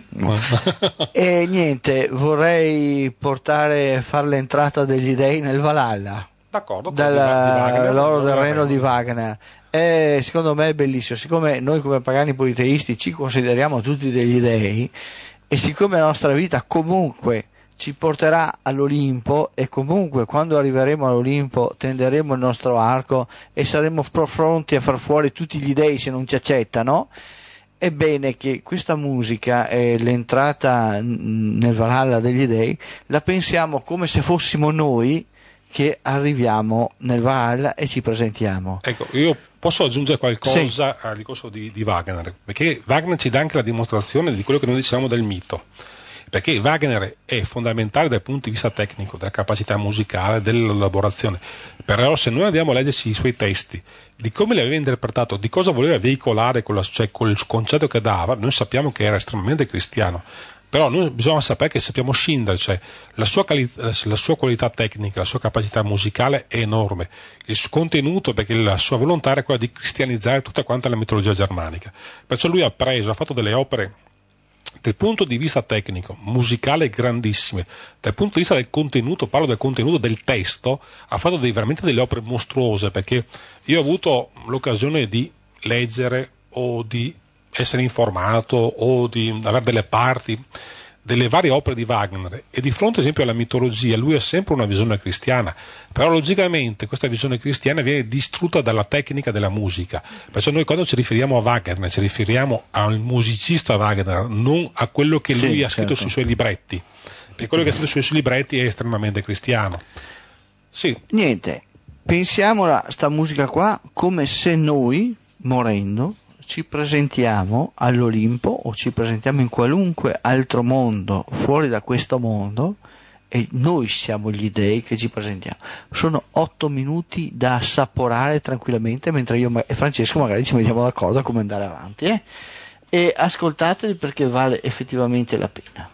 A: E niente, vorrei fare l'entrata degli dei nel Valhalla.
B: D'accordo.
A: L'oro del Reno di Wagner. Secondo me è bellissimo, siccome noi come pagani politeisti ci consideriamo tutti degli dei, e siccome la nostra vita comunque ci porterà all'Olimpo, e comunque quando arriveremo all'Olimpo tenderemo il nostro arco e saremo pronti a far fuori tutti gli dei se non ci accettano, è bene che questa musica e l'entrata nel Valhalla degli dei la pensiamo come se fossimo noi che arriviamo nel Valhalla e ci presentiamo.
B: Ecco, io posso aggiungere qualcosa al discorso di Wagner, perché Wagner ci dà anche la dimostrazione di quello che noi diciamo del mito, perché Wagner è fondamentale dal punto di vista tecnico, della capacità musicale, dell'elaborazione, però se noi andiamo a leggersi i suoi testi, di come li aveva interpretato, di cosa voleva veicolare col concetto che dava, noi sappiamo che era estremamente cristiano. Però noi bisogna sapere che sappiamo scindere, cioè la sua qualità tecnica, la sua capacità musicale è enorme, il suo contenuto, perché la sua volontà era quella di cristianizzare tutta quanta la mitologia germanica. Perciò lui ha fatto delle opere dal punto di vista tecnico, musicale grandissime, dal punto di vista del contenuto, parlo del contenuto del testo, ha fatto veramente delle opere mostruose, perché io ho avuto l'occasione di leggere o di essere informato o di avere delle parti delle varie opere di Wagner, e di fronte ad esempio alla mitologia lui ha sempre una visione cristiana, però logicamente questa visione cristiana viene distrutta dalla tecnica della musica, perciò noi quando ci riferiamo a Wagner ci riferiamo al musicista Wagner, non a quello che lui ha scritto sui suoi libretti, perché quello che ha scritto sui suoi libretti è estremamente cristiano. Sì.
A: Niente, pensiamola sta musica qua come se noi, morendo, ci presentiamo all'Olimpo o ci presentiamo in qualunque altro mondo fuori da questo mondo, e noi siamo gli dei che ci presentiamo. Sono 8 minuti da assaporare tranquillamente, mentre io e Francesco magari ci mettiamo d'accordo a come andare avanti, e ascoltateli perché vale effettivamente la pena.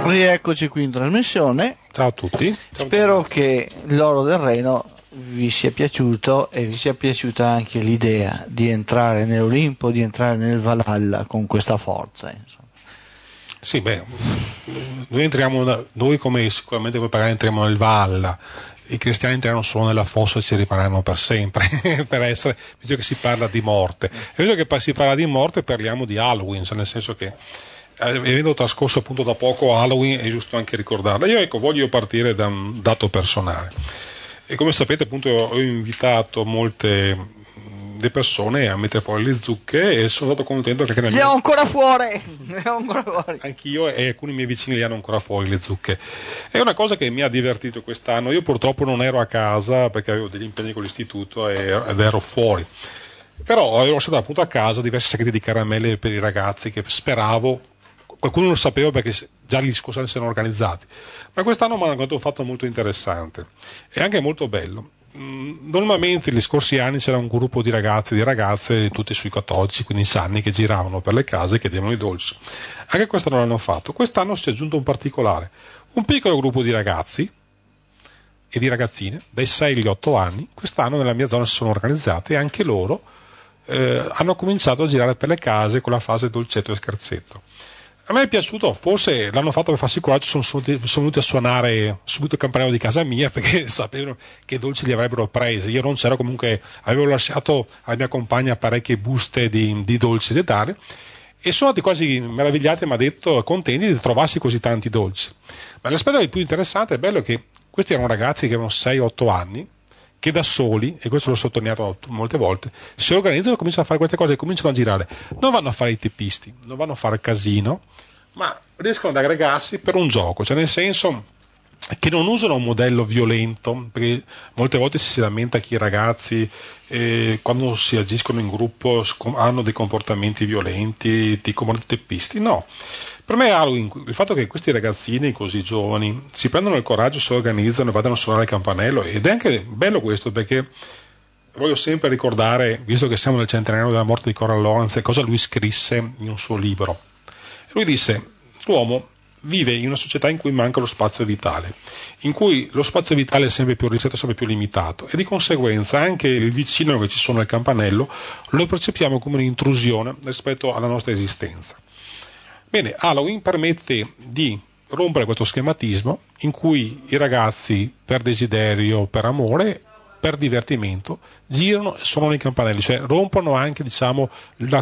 A: Rieccoci qui in trasmissione.
B: Ciao a tutti.
A: Spero che l'oro del Reno vi sia piaciuto e vi sia piaciuta anche l'idea di entrare nell'Olimpo, di entrare nel Valhalla con questa forza, insomma.
B: Sì, noi come sicuramente voi pagani entriamo nel Valhalla, i cristiani entreranno solo nella fossa e si ripareranno per sempre, visto che si parla di morte. E visto che si parla di morte parliamo di Halloween, cioè nel senso che avendo trascorso appunto da poco Halloween è giusto anche ricordarla. Io voglio partire da un dato personale. E come sapete appunto ho invitato molte le persone a mettere fuori le zucche e sono stato contento perché
A: le ho ancora fuori.
B: Anch'io e alcuni miei vicini li hanno ancora fuori le zucche. È una cosa che mi ha divertito quest'anno. Io purtroppo non ero a casa perché avevo degli impegni con l'istituto ed ero fuori, però avevo lasciato appunto a casa diversi sacchetti di caramelle per i ragazzi che speravo qualcuno lo sapeva perché già gli scorsi anni si erano organizzati, ma quest'anno mi hanno raccontato un fatto molto interessante e anche molto bello. Normalmente gli scorsi anni c'era un gruppo di ragazzi e di ragazze, tutti sui 14, 15 anni, che giravano per le case e chiedevano i dolci. Anche quest'anno l'hanno fatto. Quest'anno si è aggiunto un particolare, un piccolo gruppo di ragazzi e di ragazzine dai 6 agli 8 anni. Quest'anno nella mia zona si sono organizzate e anche loro hanno cominciato a girare per le case con la fase dolcetto e scherzetto. A me è piaciuto, forse l'hanno fatto per farsi coraggio, sono venuti a suonare subito il campanello di casa mia perché sapevano che dolci li avrebbero presi. Io non c'ero, comunque avevo lasciato alla mia compagna parecchie buste di dolci da dare e sono andati quasi meravigliati e mi ha detto contenti di trovarsi così tanti dolci. Ma l'aspetto più interessante è bello che questi erano ragazzi che avevano 6-8 anni che da soli, e questo l'ho sottolineato molte volte, si organizzano, cominciano a fare queste cose, cominciano a girare, non vanno a fare i teppisti, non vanno a fare casino, ma riescono ad aggregarsi per un gioco, cioè nel senso che non usano un modello violento, perché molte volte si lamenta che i ragazzi quando si agiscono in gruppo hanno dei comportamenti violenti, dei comportamenti teppisti, no. Per me Halloween, il fatto che questi ragazzini così giovani si prendono il coraggio, si organizzano e vadano a suonare il campanello, ed è anche bello questo perché voglio sempre ricordare, visto che siamo nel centenario della morte di Conrad Lorenz, cosa lui scrisse in un suo libro. Lui disse: l'uomo vive in una società in cui manca lo spazio vitale, in cui lo spazio vitale è sempre più ristretto, sempre più limitato, e di conseguenza anche il vicino che ci suona il campanello lo percepiamo come un'intrusione rispetto alla nostra esistenza. Bene, Halloween permette di rompere questo schematismo in cui i ragazzi per desiderio, per amore, per divertimento girano e suonano i campanelli, cioè rompono anche la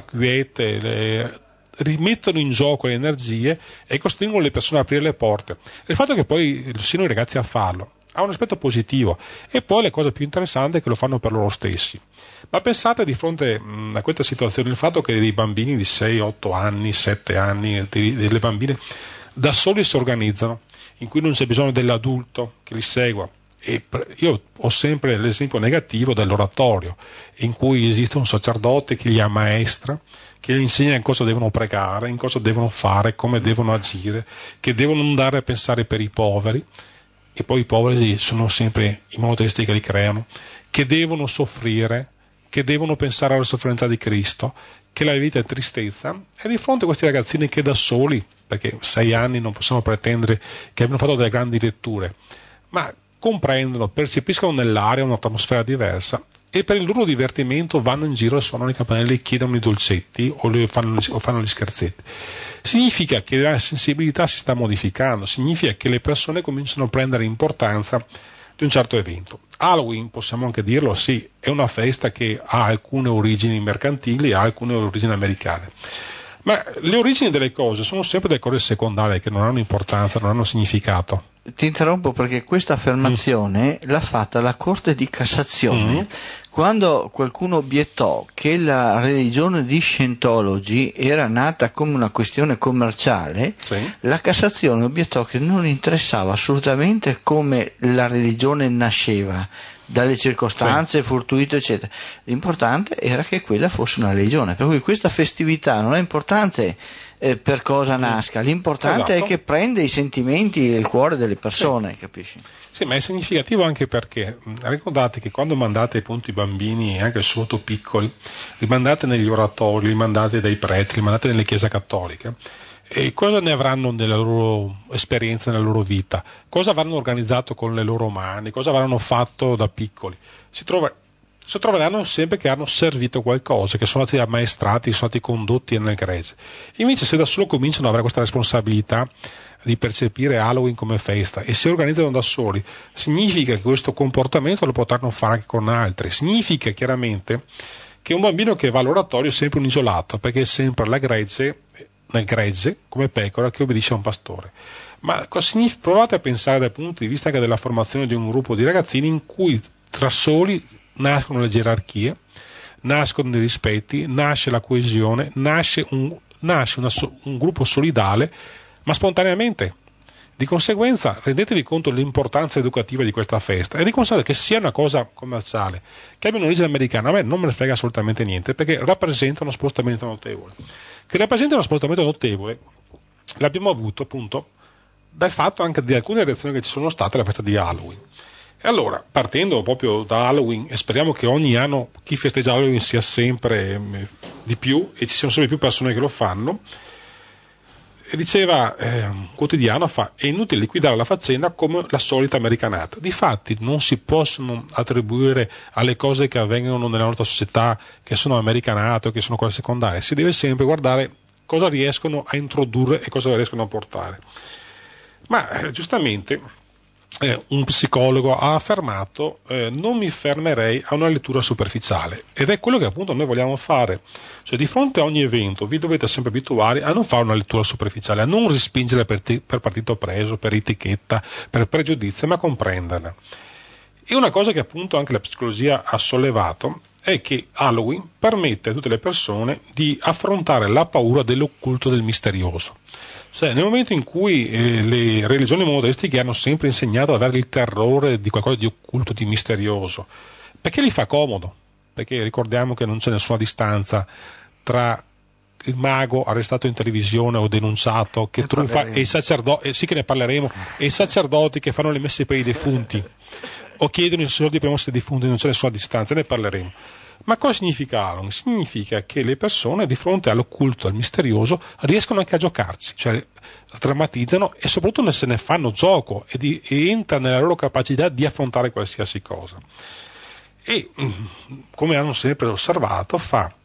B: quiete, rimettono in gioco le energie e costringono le persone ad aprire le porte. Il fatto che poi siano i ragazzi a farlo ha un aspetto positivo, e poi la cosa più interessante è che lo fanno per loro stessi. Ma pensate, di fronte a questa situazione, il fatto che dei bambini di 6, 8 anni, 7 anni, delle bambine da soli si organizzano, in cui non c'è bisogno dell'adulto che li segua. E io ho sempre l'esempio negativo dell'oratorio, in cui esiste un sacerdote che li ammaestra, che gli insegna in cosa devono pregare, in cosa devono fare, come devono agire, che devono andare a pensare per i poveri, e poi i poveri sono sempre i monoteisti che li creano, che devono soffrire, che devono pensare alla sofferenza di Cristo, che la vita è tristezza, e di fronte a questi ragazzini che da soli, perché 6 anni non possiamo pretendere che abbiano fatto delle grandi letture, ma comprendono, percepiscono nell'aria un'atmosfera diversa, e per il loro divertimento vanno in giro e suonano i campanelli, chiedono i dolcetti o fanno gli scherzetti. Significa che la sensibilità si sta modificando, significa che le persone cominciano a prendere importanza di un certo evento. Halloween, possiamo anche dirlo, sì, è una festa che ha alcune origini mercantili, ha alcune origini americane, ma le origini delle cose sono sempre delle cose secondarie che non hanno importanza, non hanno significato.
A: Ti interrompo perché questa affermazione l'ha fatta la Corte di Cassazione quando qualcuno obiettò che la religione di Scientology era nata come una questione commerciale.
B: Sì.
A: La Cassazione obiettò che non interessava assolutamente come la religione nasceva, dalle circostanze fortuite eccetera. L'importante era che quella fosse una religione, per cui questa festività non è importante per cosa nasca, l'importante è che prende i sentimenti e il cuore delle persone, capisci?
B: Sì, ma è significativo anche perché ricordate che quando mandate appunto i bambini, anche sotto piccoli, li mandate negli oratori, li mandate dai preti, li mandate nelle chiese cattoliche, E cosa ne avranno nella loro esperienza, nella loro vita? Cosa avranno organizzato con le loro mani? Cosa avranno fatto da piccoli? Si troveranno sempre che hanno servito qualcosa, che sono stati ammaestrati, sono stati condotti nel gregge. Invece se da solo cominciano ad avere questa responsabilità di percepire Halloween come festa e si organizzano da soli, significa che questo comportamento lo potranno fare anche con altri. Significa chiaramente che un bambino che va all'oratorio è sempre un isolato, perché è sempre nel gregge, come pecora che obbedisce a un pastore. Ma provate a pensare dal punto di vista anche della formazione di un gruppo di ragazzini in cui tra soli nascono le gerarchie, nascono i rispetti, nasce la coesione, nasce un gruppo solidale, ma spontaneamente. Di conseguenza rendetevi conto dell'importanza educativa di questa festa e di conseguenza che sia una cosa commerciale, che abbia un'origine americana, a me non me ne frega assolutamente niente, perché rappresenta uno spostamento notevole. Che rappresenta uno spostamento notevole l'abbiamo avuto appunto dal fatto anche di alcune reazioni che ci sono state alla festa di Halloween. E allora, partendo proprio da Halloween, e speriamo che ogni anno chi festeggia Halloween sia sempre di più e ci siano sempre più persone che lo fanno, e diceva un quotidiano è inutile liquidare la faccenda come la solita americanata. Difatti non si possono attribuire alle cose che avvengono nella nostra società che sono americanate o che sono cose secondarie, si deve sempre guardare cosa riescono a introdurre e cosa riescono a portare. Ma giustamente un psicologo ha affermato non mi fermerei a una lettura superficiale, ed è quello che appunto noi vogliamo fare. Cioè, di fronte a ogni evento vi dovete sempre abituare a non fare una lettura superficiale, a non respingere per partito preso, per etichetta, per pregiudizio, ma a comprenderla. E una cosa che appunto anche la psicologia ha sollevato è che Halloween permette a tutte le persone di affrontare la paura dell'occulto, del misterioso. Cioè, nel momento in cui le religioni monoteistiche hanno sempre insegnato ad avere il terrore di qualcosa di occulto, di misterioso, perché gli fa comodo? Perché ricordiamo che non c'è nessuna distanza tra il mago arrestato in televisione o denunciato che truffa e i sacerdoti, sì che ne parleremo, e i sacerdoti che fanno le messe per i defunti o chiedono i soldi per le messe dei defunti, non c'è nessuna distanza, ne parleremo. Ma cosa significa Halloween? Significa che le persone di fronte all'occulto, al misterioso, riescono anche a giocarci, cioè drammatizzano e soprattutto se ne fanno gioco e entra nella loro capacità di affrontare qualsiasi cosa. E come hanno sempre osservato,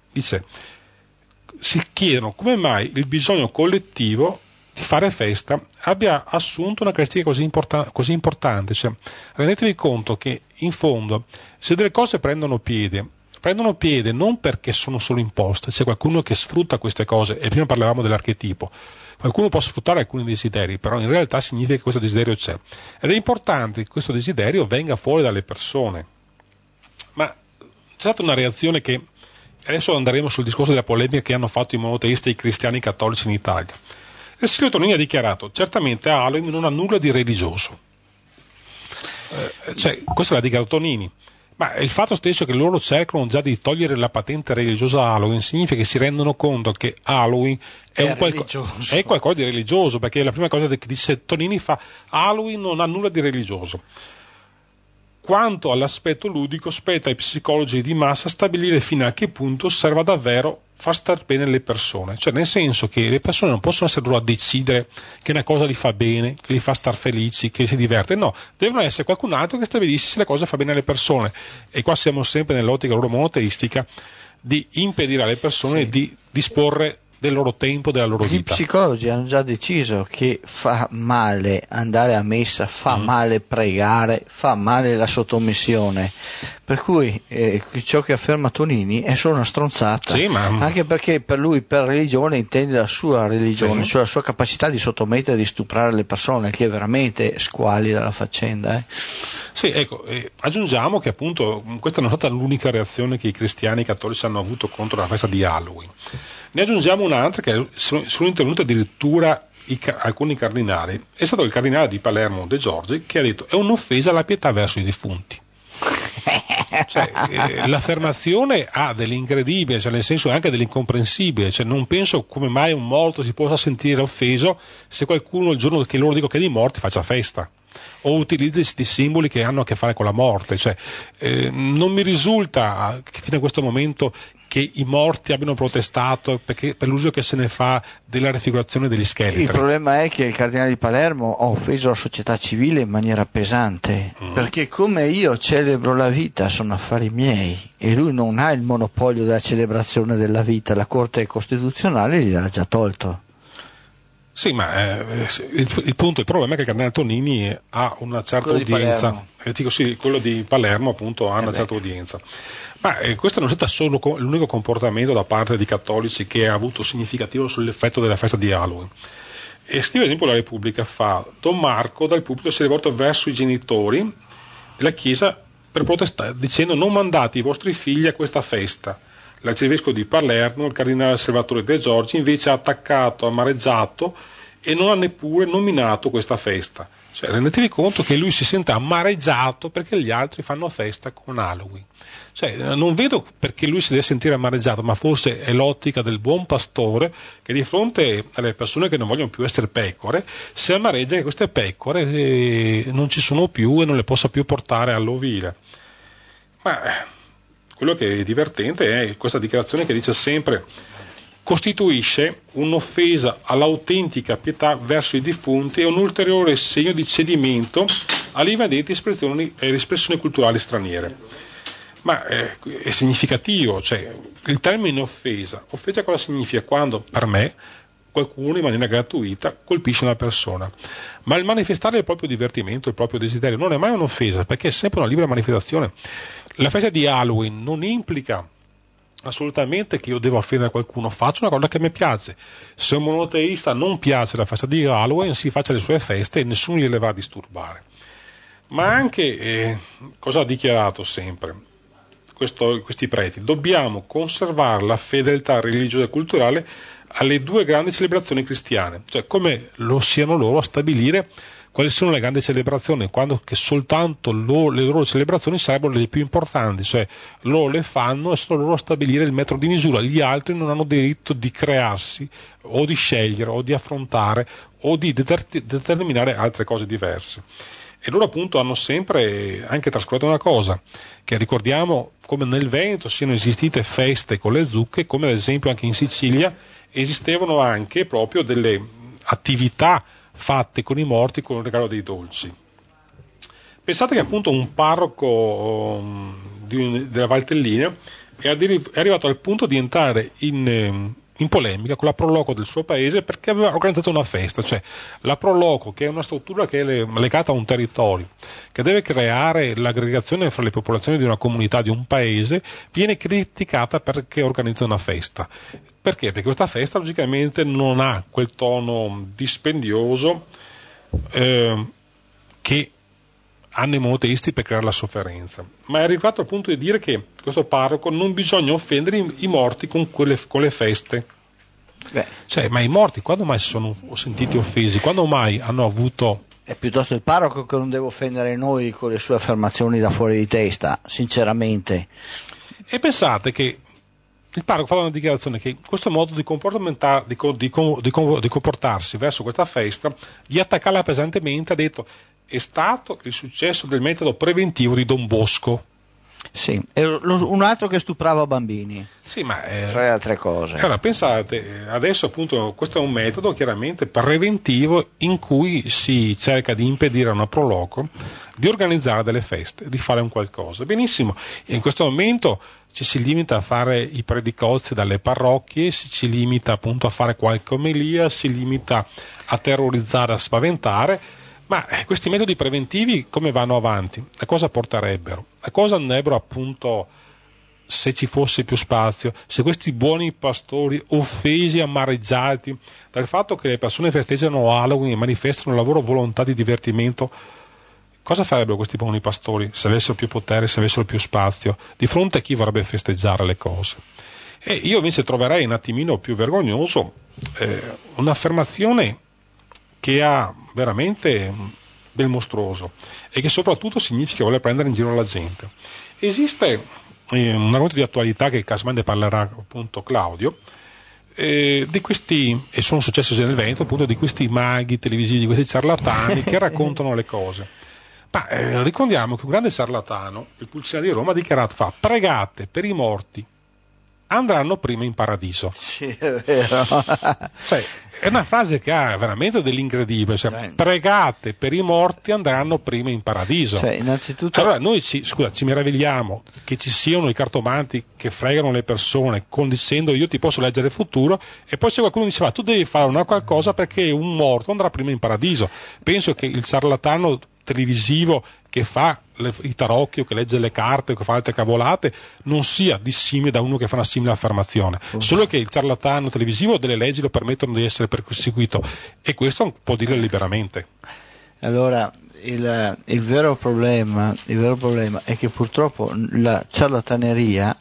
B: si chiedono come mai il bisogno collettivo di fare festa abbia assunto una caratteristica così importante. Cioè, rendetevi conto che in fondo se delle cose prendono piede non perché sono solo imposte, c'è qualcuno che sfrutta queste cose, e prima parlavamo dell'archetipo, qualcuno può sfruttare alcuni desideri, però in realtà significa che questo desiderio c'è, ed è importante che questo desiderio venga fuori dalle persone. Ma c'è stata una reazione che, adesso andremo sul discorso della polemica che hanno fatto i monoteisti e i cristiani cattolici in Italia. Il Silvio Tonini ha dichiarato: certamente Halloween non ha nulla di religioso. Questo l'ha dichiarato Tonini. Ma il fatto stesso che loro cercano già di togliere la patente religiosa a Halloween significa che si rendono conto che Halloween è qualcosa di religioso, perché la prima cosa che dice Tonini Halloween non ha nulla di religioso. Quanto all'aspetto ludico, spetta ai psicologi di massa stabilire fino a che punto serva davvero far star bene le persone, cioè nel senso che le persone non possono essere loro a decidere che una cosa li fa bene, che li fa star felici, che si diverte, no, devono essere qualcun altro che stabilisce se la cosa fa bene alle persone, e qua siamo sempre nell'ottica loro monoteistica di impedire alle persone di disporre del loro tempo, della loro vita.
A: Gli psicologi hanno già deciso che fa male andare a messa, fa male pregare, fa male la sottomissione, per cui ciò che afferma Tonini è solo una stronzata, anche perché per lui per religione intende la sua religione, cioè la sua capacità di sottomettere e di stuprare le persone, che è veramente squalida la faccenda.
B: Sì, ecco, aggiungiamo che appunto questa non è stata l'unica reazione che i cristiani cattolici hanno avuto contro la festa di Halloween. Ne aggiungiamo un'altra, che sono intervenuti addirittura alcuni cardinali. È stato il cardinale di Palermo De Giorgi che ha detto: è un'offesa alla pietà verso i defunti. L'affermazione ha dell'incredibile, nel senso anche dell'incomprensibile, non penso come mai un morto si possa sentire offeso se qualcuno il giorno che loro dicono che è di morti faccia festa o utilizzi questi simboli che hanno a che fare con la morte. Non mi risulta che fino a questo momento che i morti abbiano protestato per l'uso che se ne fa della raffigurazione degli scheletri.
A: Il problema è che il cardinale di Palermo ha offeso la società civile in maniera pesante, perché come io celebro la vita sono affari miei e lui non ha il monopolio della celebrazione della vita, la Corte Costituzionale gliel'ha già tolto.
B: Sì, ma il problema è che il cardinale Tonini ha una certa udienza. Dico sì, quello di Palermo appunto ha una certa udienza. Ma questo non è stato solo l'unico comportamento da parte di cattolici che ha avuto significativo sull'effetto della festa di Halloween. E scrive ad esempio la Repubblica, Don Marco dal pubblico si è rivolto verso i genitori della Chiesa per protestare, dicendo: non mandate i vostri figli a questa festa. L'arcivescovo di Palermo, il cardinale Salvatore De Giorgi, invece ha attaccato, amareggiato e non ha neppure nominato questa festa. Cioè, rendetevi conto che lui si sente amareggiato perché gli altri fanno festa con Halloween. Cioè, non vedo perché lui si deve sentire amareggiato, ma forse è l'ottica del buon pastore che di fronte alle persone che non vogliono più essere pecore si amareggia che queste pecore non ci sono più e non le possa più portare all'ovile. Ma quello che è divertente è questa dichiarazione che dice sempre: costituisce un'offesa all'autentica pietà verso i defunti e un ulteriore segno di cedimento alle invadenti espressioni culturali straniere. Ma è significativo, cioè il termine offesa cosa significa? Quando per me qualcuno in maniera gratuita colpisce una persona, ma il manifestare il proprio divertimento, il proprio desiderio non è mai un'offesa, perché è sempre una libera manifestazione. La festa di Halloween non implica assolutamente che io devo offendere qualcuno, faccio una cosa che mi piace. Se un monoteista non piace la festa di Halloween, si faccia le sue feste e nessuno gliele va a disturbare. Ma anche cosa ha dichiarato sempre questi preti? Dobbiamo conservare la fedeltà religiosa e culturale alle due grandi celebrazioni cristiane, cioè come lo siano loro a stabilire quali sono le grandi celebrazioni, quando che soltanto le loro celebrazioni sarebbero le più importanti, cioè loro le fanno e sono loro a stabilire il metro di misura, gli altri non hanno diritto di crearsi o di scegliere o di affrontare o di determinare altre cose diverse. E loro appunto hanno sempre anche trascurato una cosa, che ricordiamo come nel Veneto siano esistite feste con le zucche, come ad esempio anche in Sicilia esistevano anche proprio delle attività fatte con i morti con il regalo dei dolci. Pensate che appunto un parroco della Valtellina è arrivato al punto di entrare in polemica con la Proloco del suo paese perché aveva organizzato una festa, cioè la Proloco, che è una struttura che è legata a un territorio, che deve creare l'aggregazione fra le popolazioni di una comunità, di un paese, viene criticata perché organizza una festa. Perché? Perché questa festa logicamente non ha quel tono dispendioso che hanno i monoteisti per creare la sofferenza, ma è arrivato al punto di dire che questo parroco non bisogna offendere i morti con le feste. Cioè, ma i morti quando mai si sono sentiti offesi? Quando mai hanno avuto...
A: È piuttosto il parroco che non deve offendere noi con le sue affermazioni da fuori di testa, sinceramente.
B: E pensate che il parroco fa una dichiarazione che questo modo di comportarsi verso questa festa, di attaccarla pesantemente, ha detto: è stato il successo del metodo preventivo di Don Bosco.
A: Sì, un altro che stuprava bambini.
B: Sì, ma
A: tra le altre cose.
B: Allora, pensate, adesso appunto questo è un metodo chiaramente preventivo in cui si cerca di impedire a una Proloco di organizzare delle feste, di fare un qualcosa. Benissimo, in questo momento ci si limita a fare i predicozzi dalle parrocchie, ci limita appunto a fare qualche omelia, si limita a terrorizzare, a spaventare. Ma questi metodi preventivi come vanno avanti? A cosa porterebbero? A cosa andrebbero appunto se ci fosse più spazio? Se questi buoni pastori offesi, amareggiati dal fatto che le persone festeggiano Halloween e manifestano la loro volontà di divertimento, cosa farebbero questi buoni pastori se avessero più potere, se avessero più spazio, di fronte a chi vorrebbe festeggiare le cose? E io invece troverei un attimino più vergognoso un'affermazione che ha veramente del mostruoso e che soprattutto significa voler prendere in giro la gente. Esiste un argomento di attualità che casomai ne parlerà appunto Claudio, di questi, e sono successi nel Veneto, appunto di questi maghi televisivi, di questi ciarlatani che raccontano le cose. Ma ricordiamo che un grande ciarlatano, il Pulcinella di Roma, ha dichiarato: pregate per i morti andranno prima in paradiso.
A: Sì, è vero.
B: Cioè, è una frase che ha veramente dell'incredibile, cioè, pregate per i morti andranno prima in paradiso.
A: Cioè, innanzitutto...
B: Allora noi ci meravigliamo che ci siano i cartomanti che fregano le persone dicendo io ti posso leggere il futuro, e poi c'è qualcuno che dice ma tu devi fare una qualcosa perché un morto andrà prima in paradiso. Penso che il ciarlatano televisivo che fa i tarocchi o che legge le carte o che fa altre cavolate non sia dissimile da uno che fa una simile affermazione, solo che il ciarlatano televisivo delle leggi lo permettono di essere perseguito, e questo può dire liberamente.
A: Allora il vero problema è che purtroppo la ciarlataneria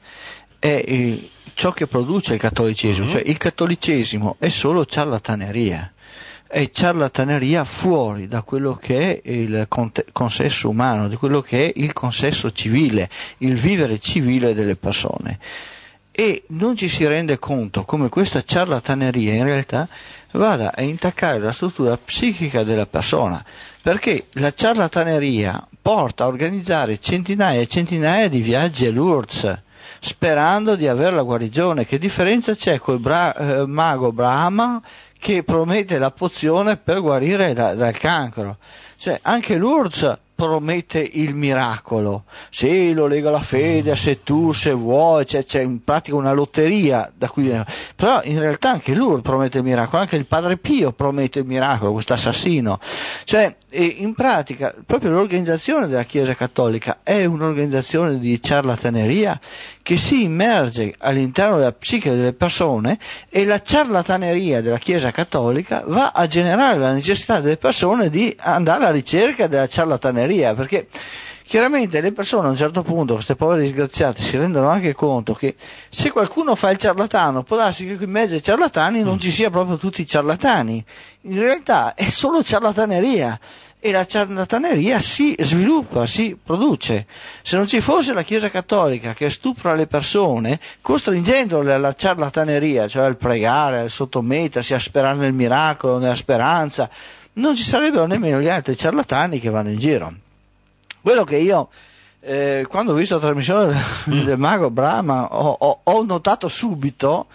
A: è ciò che produce il cattolicesimo, cioè il cattolicesimo è solo ciarlataneria. È ciarlataneria fuori da quello che è il consesso umano, di quello che è il consesso civile, il vivere civile delle persone. E non ci si rende conto come questa ciarlataneria in realtà vada a intaccare la struttura psichica della persona, perché la ciarlataneria porta a organizzare centinaia e centinaia di viaggi a Lourdes sperando di avere la guarigione. Che differenza c'è col mago Brahma che promette la pozione per guarire dal cancro? Cioè, anche Lourdes promette il miracolo, sì, lo lega alla fede, se tu, se vuoi, c'è in pratica una lotteria da cui viene. Però in realtà anche Lourdes promette il miracolo, anche il Padre Pio promette il miracolo, questo assassino. Cioè, in pratica proprio l'organizzazione della Chiesa Cattolica è un'organizzazione di ciarlataneria che si immerge all'interno della psiche delle persone, e la ciarlataneria della Chiesa Cattolica va a generare la necessità delle persone di andare alla ricerca della ciarlataneria, perché chiaramente le persone a un certo punto, queste povere disgraziate, si rendono anche conto che se qualcuno fa il ciarlatano può darsi che in mezzo ai ciarlatani non ci sia proprio tutti i ciarlatani, in realtà è solo ciarlataneria. E la ciarlataneria si sviluppa, si produce. Se non ci fosse la Chiesa Cattolica che stupra le persone, costringendole alla ciarlataneria, cioè al pregare, al sottomettersi, a sperare nel miracolo, nella speranza, non ci sarebbero nemmeno gli altri ciarlatani che vanno in giro. Quello che io, quando ho visto la trasmissione del mago Brahma, ho notato subito,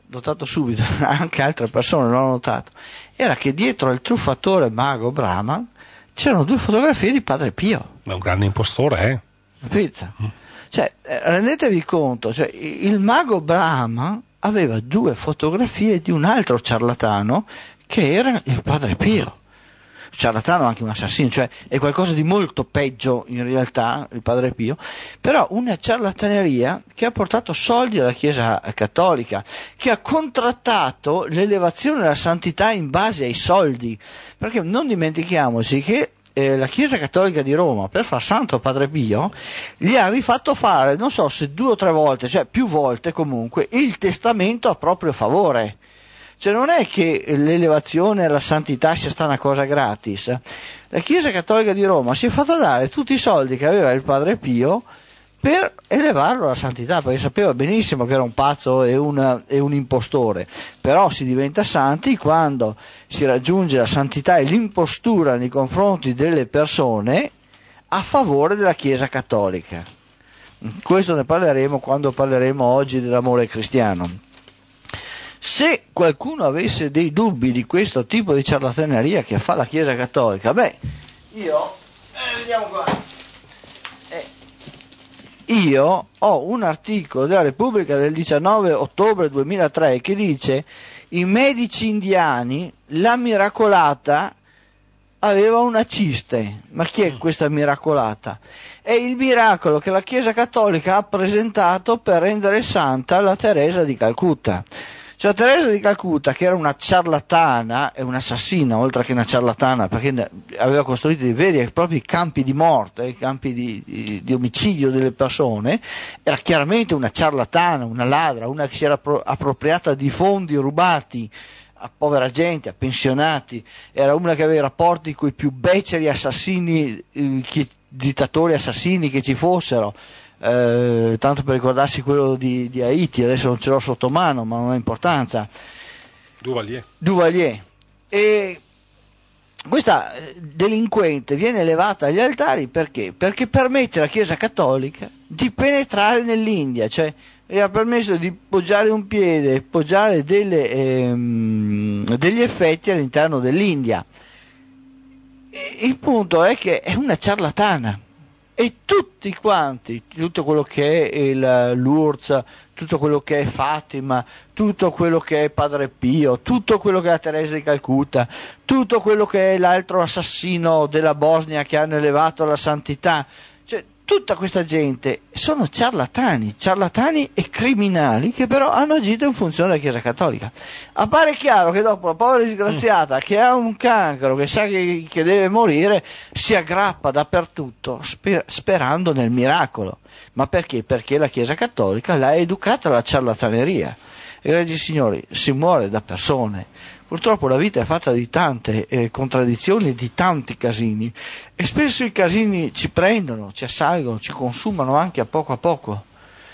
A: anche altre persone l'hanno notato, era che dietro al truffatore mago Brahma c'erano 2 fotografie di Padre Pio.
B: È un grande impostore,
A: Capito? Cioè, rendetevi conto, cioè, il mago Brahma aveva 2 fotografie di un altro ciarlatano che era il Padre Pio. Ciarlatano, anche un assassino, cioè è qualcosa di molto peggio in realtà il Padre Pio, però una ciarlataneria che ha portato soldi alla Chiesa Cattolica, che ha contrattato l'elevazione della santità in base ai soldi, perché non dimentichiamoci che la Chiesa Cattolica di Roma, per far santo Padre Pio, gli ha rifatto fare, non so se 2 o 3 volte, cioè più volte comunque, il testamento a proprio favore. Cioè non è che l'elevazione alla santità sia stata una cosa gratis. La Chiesa Cattolica di Roma si è fatta dare tutti i soldi che aveva il Padre Pio per elevarlo alla santità, perché sapeva benissimo che era un pazzo e un impostore, però si diventa santi quando si raggiunge la santità e l'impostura nei confronti delle persone a favore della Chiesa Cattolica. Questo ne parleremo quando parleremo oggi dell'amore cristiano. Se qualcuno avesse dei dubbi di questo tipo di ciarlataneria che fa la Chiesa Cattolica, vediamo qua. Io ho un articolo della Repubblica del 19 ottobre 2003 che dice: i medici indiani, la miracolata aveva una ciste. Ma chi è questa miracolata? È il miracolo che la Chiesa Cattolica ha presentato per rendere santa la Teresa di Calcutta. Cioè Teresa di Calcutta, che era una ciarlatana e un'assassina, oltre che una ciarlatana, perché aveva costruito dei veri e propri campi di morte, campi di omicidio delle persone, era chiaramente una ciarlatana, una ladra, una che si era appropriata di fondi rubati a povera gente, a pensionati, era una che aveva rapporti con i più beceri assassini, dittatori assassini che ci fossero. Tanto per ricordarsi quello di Haiti, adesso non ce l'ho sotto mano ma non ha importanza, Duvalier. E questa delinquente viene elevata agli altari perché? Perché permette alla Chiesa Cattolica di penetrare nell'India, cioè e ha permesso di poggiare un piede, poggiare degli effetti all'interno dell'India. Il punto è che è una ciarlatana e tutti quanti, tutto quello che è l'URSS, tutto quello che è Fatima, tutto quello che è Padre Pio, tutto quello che è la Teresa di Calcutta, tutto quello che è l'altro assassino della Bosnia che hanno elevato alla santità, cioè tutta questa gente sono ciarlatani e criminali che però hanno agito in funzione della Chiesa Cattolica. Appare chiaro che dopo la povera disgraziata che ha un cancro, che sa che deve morire, si aggrappa dappertutto sperando nel miracolo. Ma perché? Perché la Chiesa Cattolica l'ha educata alla ciarlataneria. Egregi signori, si muore da persone. Purtroppo la vita è fatta di tante contraddizioni, di tanti casini, e spesso i casini ci prendono, ci assalgono, ci consumano anche a poco,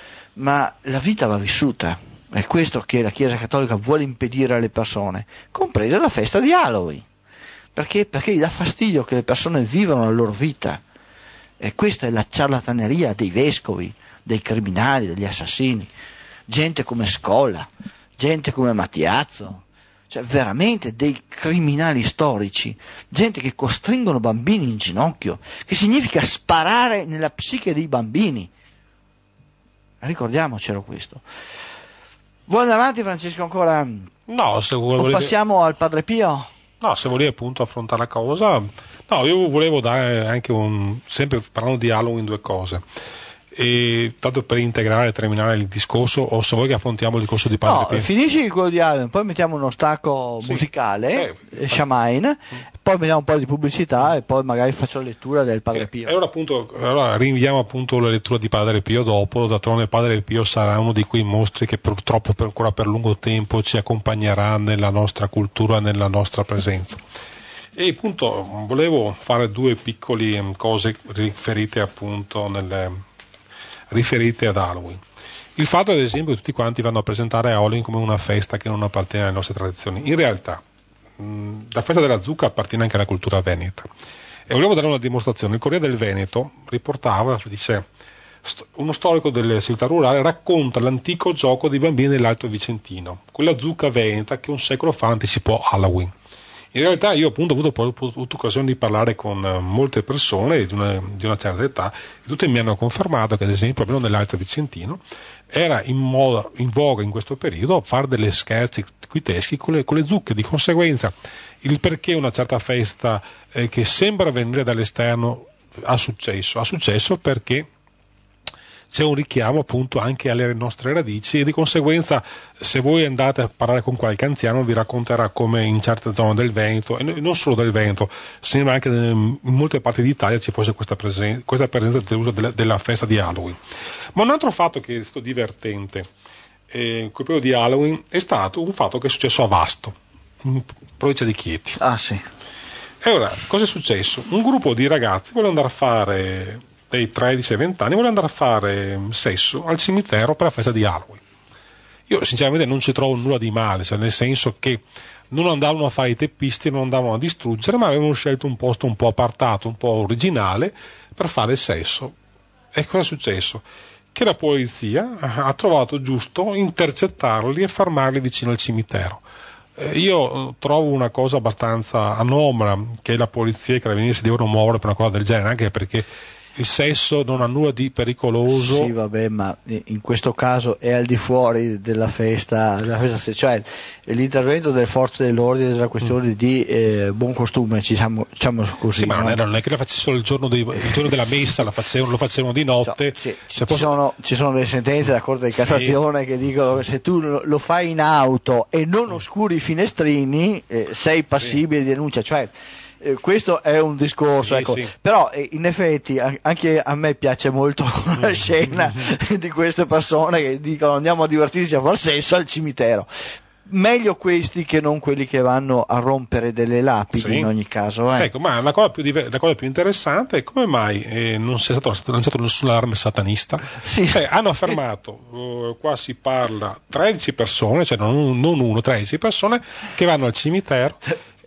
A: ma la vita va vissuta. È questo che la Chiesa Cattolica vuole impedire alle persone, compresa la festa di Halloween, perché gli dà fastidio che le persone vivano la loro vita, e questa è la ciarlataneria dei vescovi, dei criminali, degli assassini, gente come Scola, gente come Mattiazzo, cioè veramente dei criminali storici, gente che costringono bambini in ginocchio, che significa sparare nella psiche dei bambini. Ricordiamocelo questo. Vuoi andare avanti, Francesco, ancora?
B: No, se vuoi.
A: Passiamo al Padre Pio?
B: No, se volevi appunto affrontare la cosa. No, io volevo dare anche sempre parlando di Halloween, due cose. E tanto per integrare e terminare il discorso, o se vuoi che affrontiamo il discorso di Padre Pio.
A: Finisci quello di Allen, poi mettiamo uno stacco musicale, Shamain, poi mettiamo un po' di pubblicità e poi magari faccio la lettura del Padre Pio.
B: Allora rinviamo appunto la lettura di Padre Pio dopo. D'altronde Padre Pio sarà uno di quei mostri che purtroppo ancora per lungo tempo ci accompagnerà nella nostra cultura, nella nostra presenza. E appunto volevo fare due piccole cose riferite ad Halloween. Il fatto, ad esempio, che tutti quanti vanno a presentare Halloween come una festa che non appartiene alle nostre tradizioni. In realtà la festa della zucca appartiene anche alla cultura veneta, e volevo dare una dimostrazione. Il Corriere del Veneto riportava, dice, uno storico delle città rurali racconta l'antico gioco dei bambini dell'Alto Vicentino, quella zucca veneta che un secolo fa anticipò Halloween. In realtà io appunto ho avuto occasione di parlare con molte persone di una certa età, e tutte mi hanno confermato che, ad esempio, almeno nell'Alto Vicentino era in voga in questo periodo fare delle scherzi quiteschi con le zucche. Di conseguenza il perché una certa festa che sembra venire dall'esterno ha successo perché c'è un richiamo appunto anche alle nostre radici, e di conseguenza se voi andate a parlare con qualche anziano vi racconterà come in certe zone del Veneto, e non solo del Veneto, sembra anche in molte parti d'Italia ci fosse questa presenza dell'uso della festa di Halloween. Ma un altro fatto che è stato divertente quel periodo di Halloween è stato un fatto che è successo a Vasto, in provincia di Chieti.
A: Ah sì.
B: E ora, cosa è successo? Un gruppo di ragazzi vuole andare a fare, dei 13 ai 20 anni, vuole andare a fare sesso al cimitero per la festa di Halloween. Io sinceramente non ci trovo nulla di male, cioè nel senso che non andavano a fare i teppisti, non andavano a distruggere, ma avevano scelto un posto un po' apartato, un po' originale per fare il sesso. E cosa è successo? Che la polizia ha trovato giusto intercettarli e fermarli vicino al cimitero. Io trovo una cosa abbastanza anomala che la polizia e i carabinieri si devono muovere per una cosa del genere, anche perché il sesso non ha nulla di pericoloso.
A: Sì, vabbè, ma in questo caso è al di fuori della festa, cioè l'intervento delle forze dell'ordine è una questione di buon costume, diciamo così.
B: Sì, ma non è che la facessero il giorno della messa, lo facevano di notte.
A: Ci sono delle sentenze della Corte di Cassazione che dicono che se tu lo fai in auto e non oscuri i finestrini sei passibile di denuncia, cioè questo è un discorso, ecco.
B: Sì.
A: Però in effetti anche a me piace molto la scena di queste persone che dicono andiamo a divertirci a far sesso al cimitero. Meglio questi che non quelli che vanno a rompere delle lapidi, in ogni caso.
B: Ecco, ma la cosa più interessante è come mai non sia stato lanciato nessun allarme satanista.
A: Sì.
B: Hanno affermato, qua si parla 13 persone, cioè non 13 persone che vanno al cimitero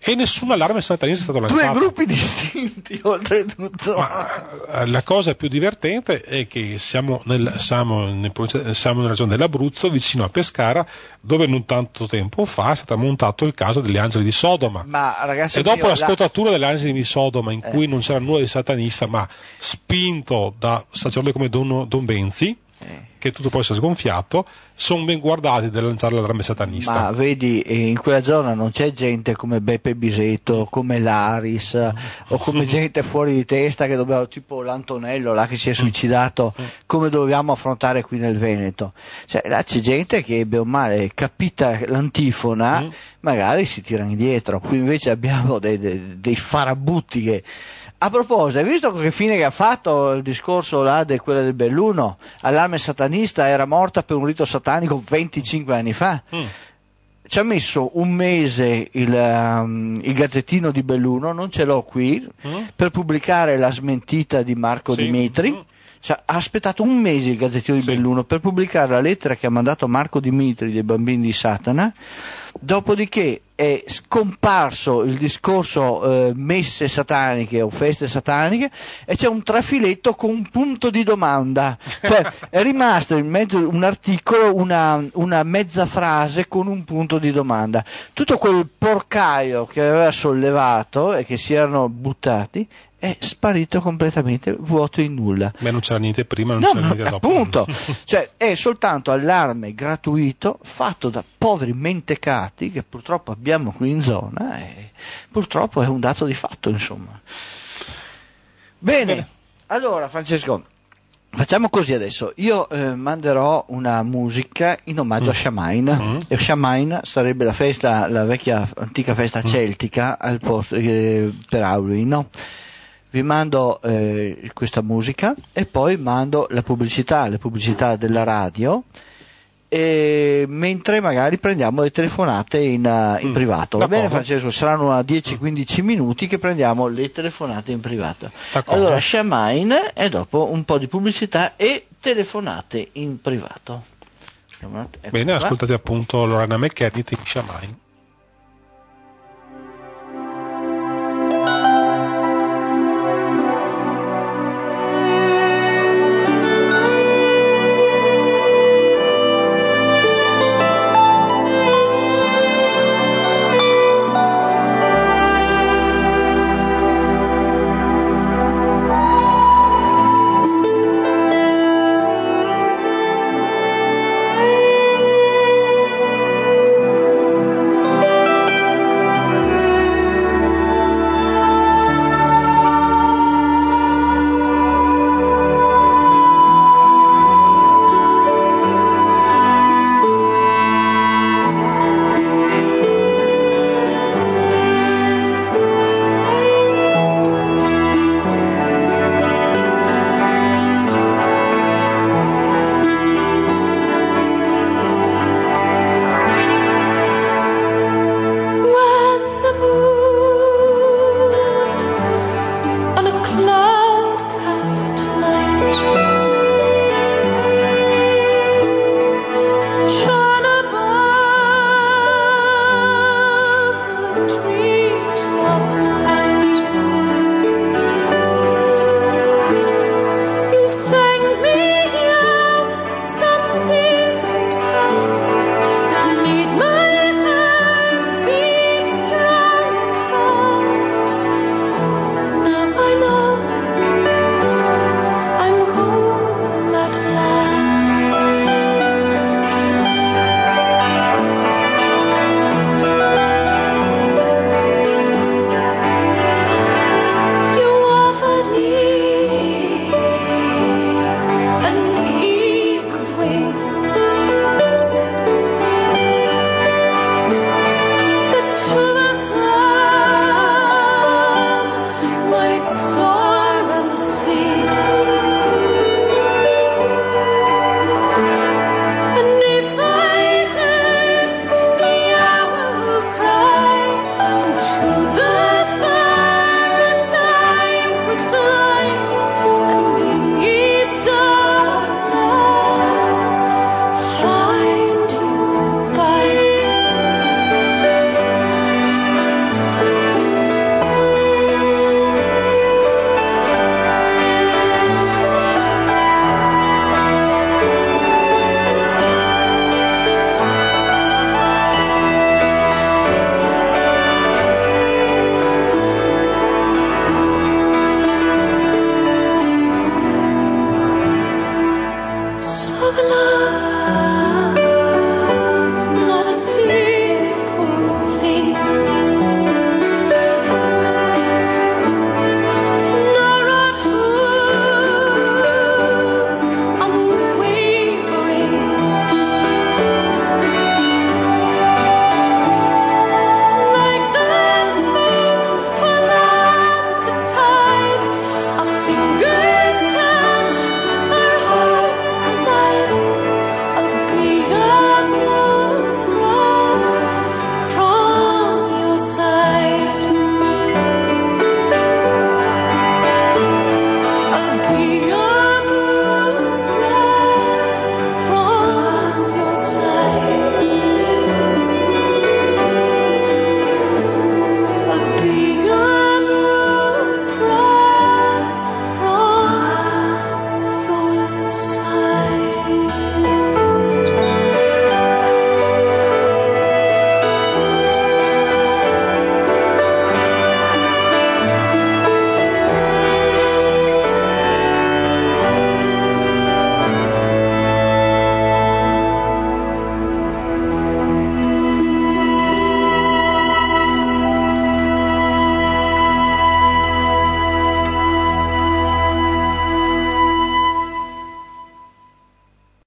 B: e nessun allarme satanista è stato lanciato.
A: Due gruppi distinti, oltretutto.
B: Ma la cosa più divertente è che siamo nella regione dell'Abruzzo, vicino a Pescara, dove non tanto tempo fa è stato montato il caso degli angeli di Sodoma.
A: Ma, ragazzi,
B: e dopo la scottatura degli angeli di Sodoma, in cui non c'era nulla di satanista, ma spinto da sacerdote come Don Benzi, che tutto poi si è sgonfiato, sono ben guardati da lanciare l'allarme satanista.
A: Ma vedi, in quella zona non c'è gente come Beppe Bisetto, come Laris, o come gente fuori di testa che dobbiamo, tipo l'Antonello là che si è suicidato, come dobbiamo affrontare qui nel Veneto. Cioè, là c'è gente che bene o male capita l'antifona, magari si tirano indietro. Qui invece abbiamo dei farabutti che... A proposito, hai visto che fine che ha fatto il discorso là di quella del Belluno? Allarme satanista, era morta per un rito satanico 25 anni fa. Ci ha messo un mese il Gazzettino di Belluno, non ce l'ho qui, per pubblicare la smentita di Marco Dimitri. Cioè, ha aspettato un mese il Gazzettino di Belluno per pubblicare la lettera che ha mandato Marco Dimitri dei bambini di Satana, dopodiché è scomparso il discorso messe sataniche o feste sataniche e c'è un trafiletto con un punto di domanda, cioè è rimasto in mezzo un articolo, una mezza frase con un punto di domanda. Tutto quel porcaio che aveva sollevato e che si erano buttati è sparito completamente, vuoto in nulla.
B: Beh, non c'era niente prima, non c'era niente dopo.
A: Appunto, cioè è soltanto allarme gratuito fatto da poveri mentecati che purtroppo abbiamo qui in zona e purtroppo è un dato di fatto, insomma. Bene. Allora Francesco, facciamo così adesso, io manderò una musica in omaggio a Shamain, e Shamain sarebbe la festa, la vecchia antica festa celtica al posto per Halloween, no? Vi mando questa musica e poi mando le pubblicità della radio, e mentre magari prendiamo le telefonate in privato. Va bene Francesco? Saranno a 10-15 minuti che prendiamo le telefonate in privato. Allora Shamain e dopo un po' di pubblicità e telefonate in privato.
B: Bene, ascoltate appunto Lorena McKennitt in Shamain.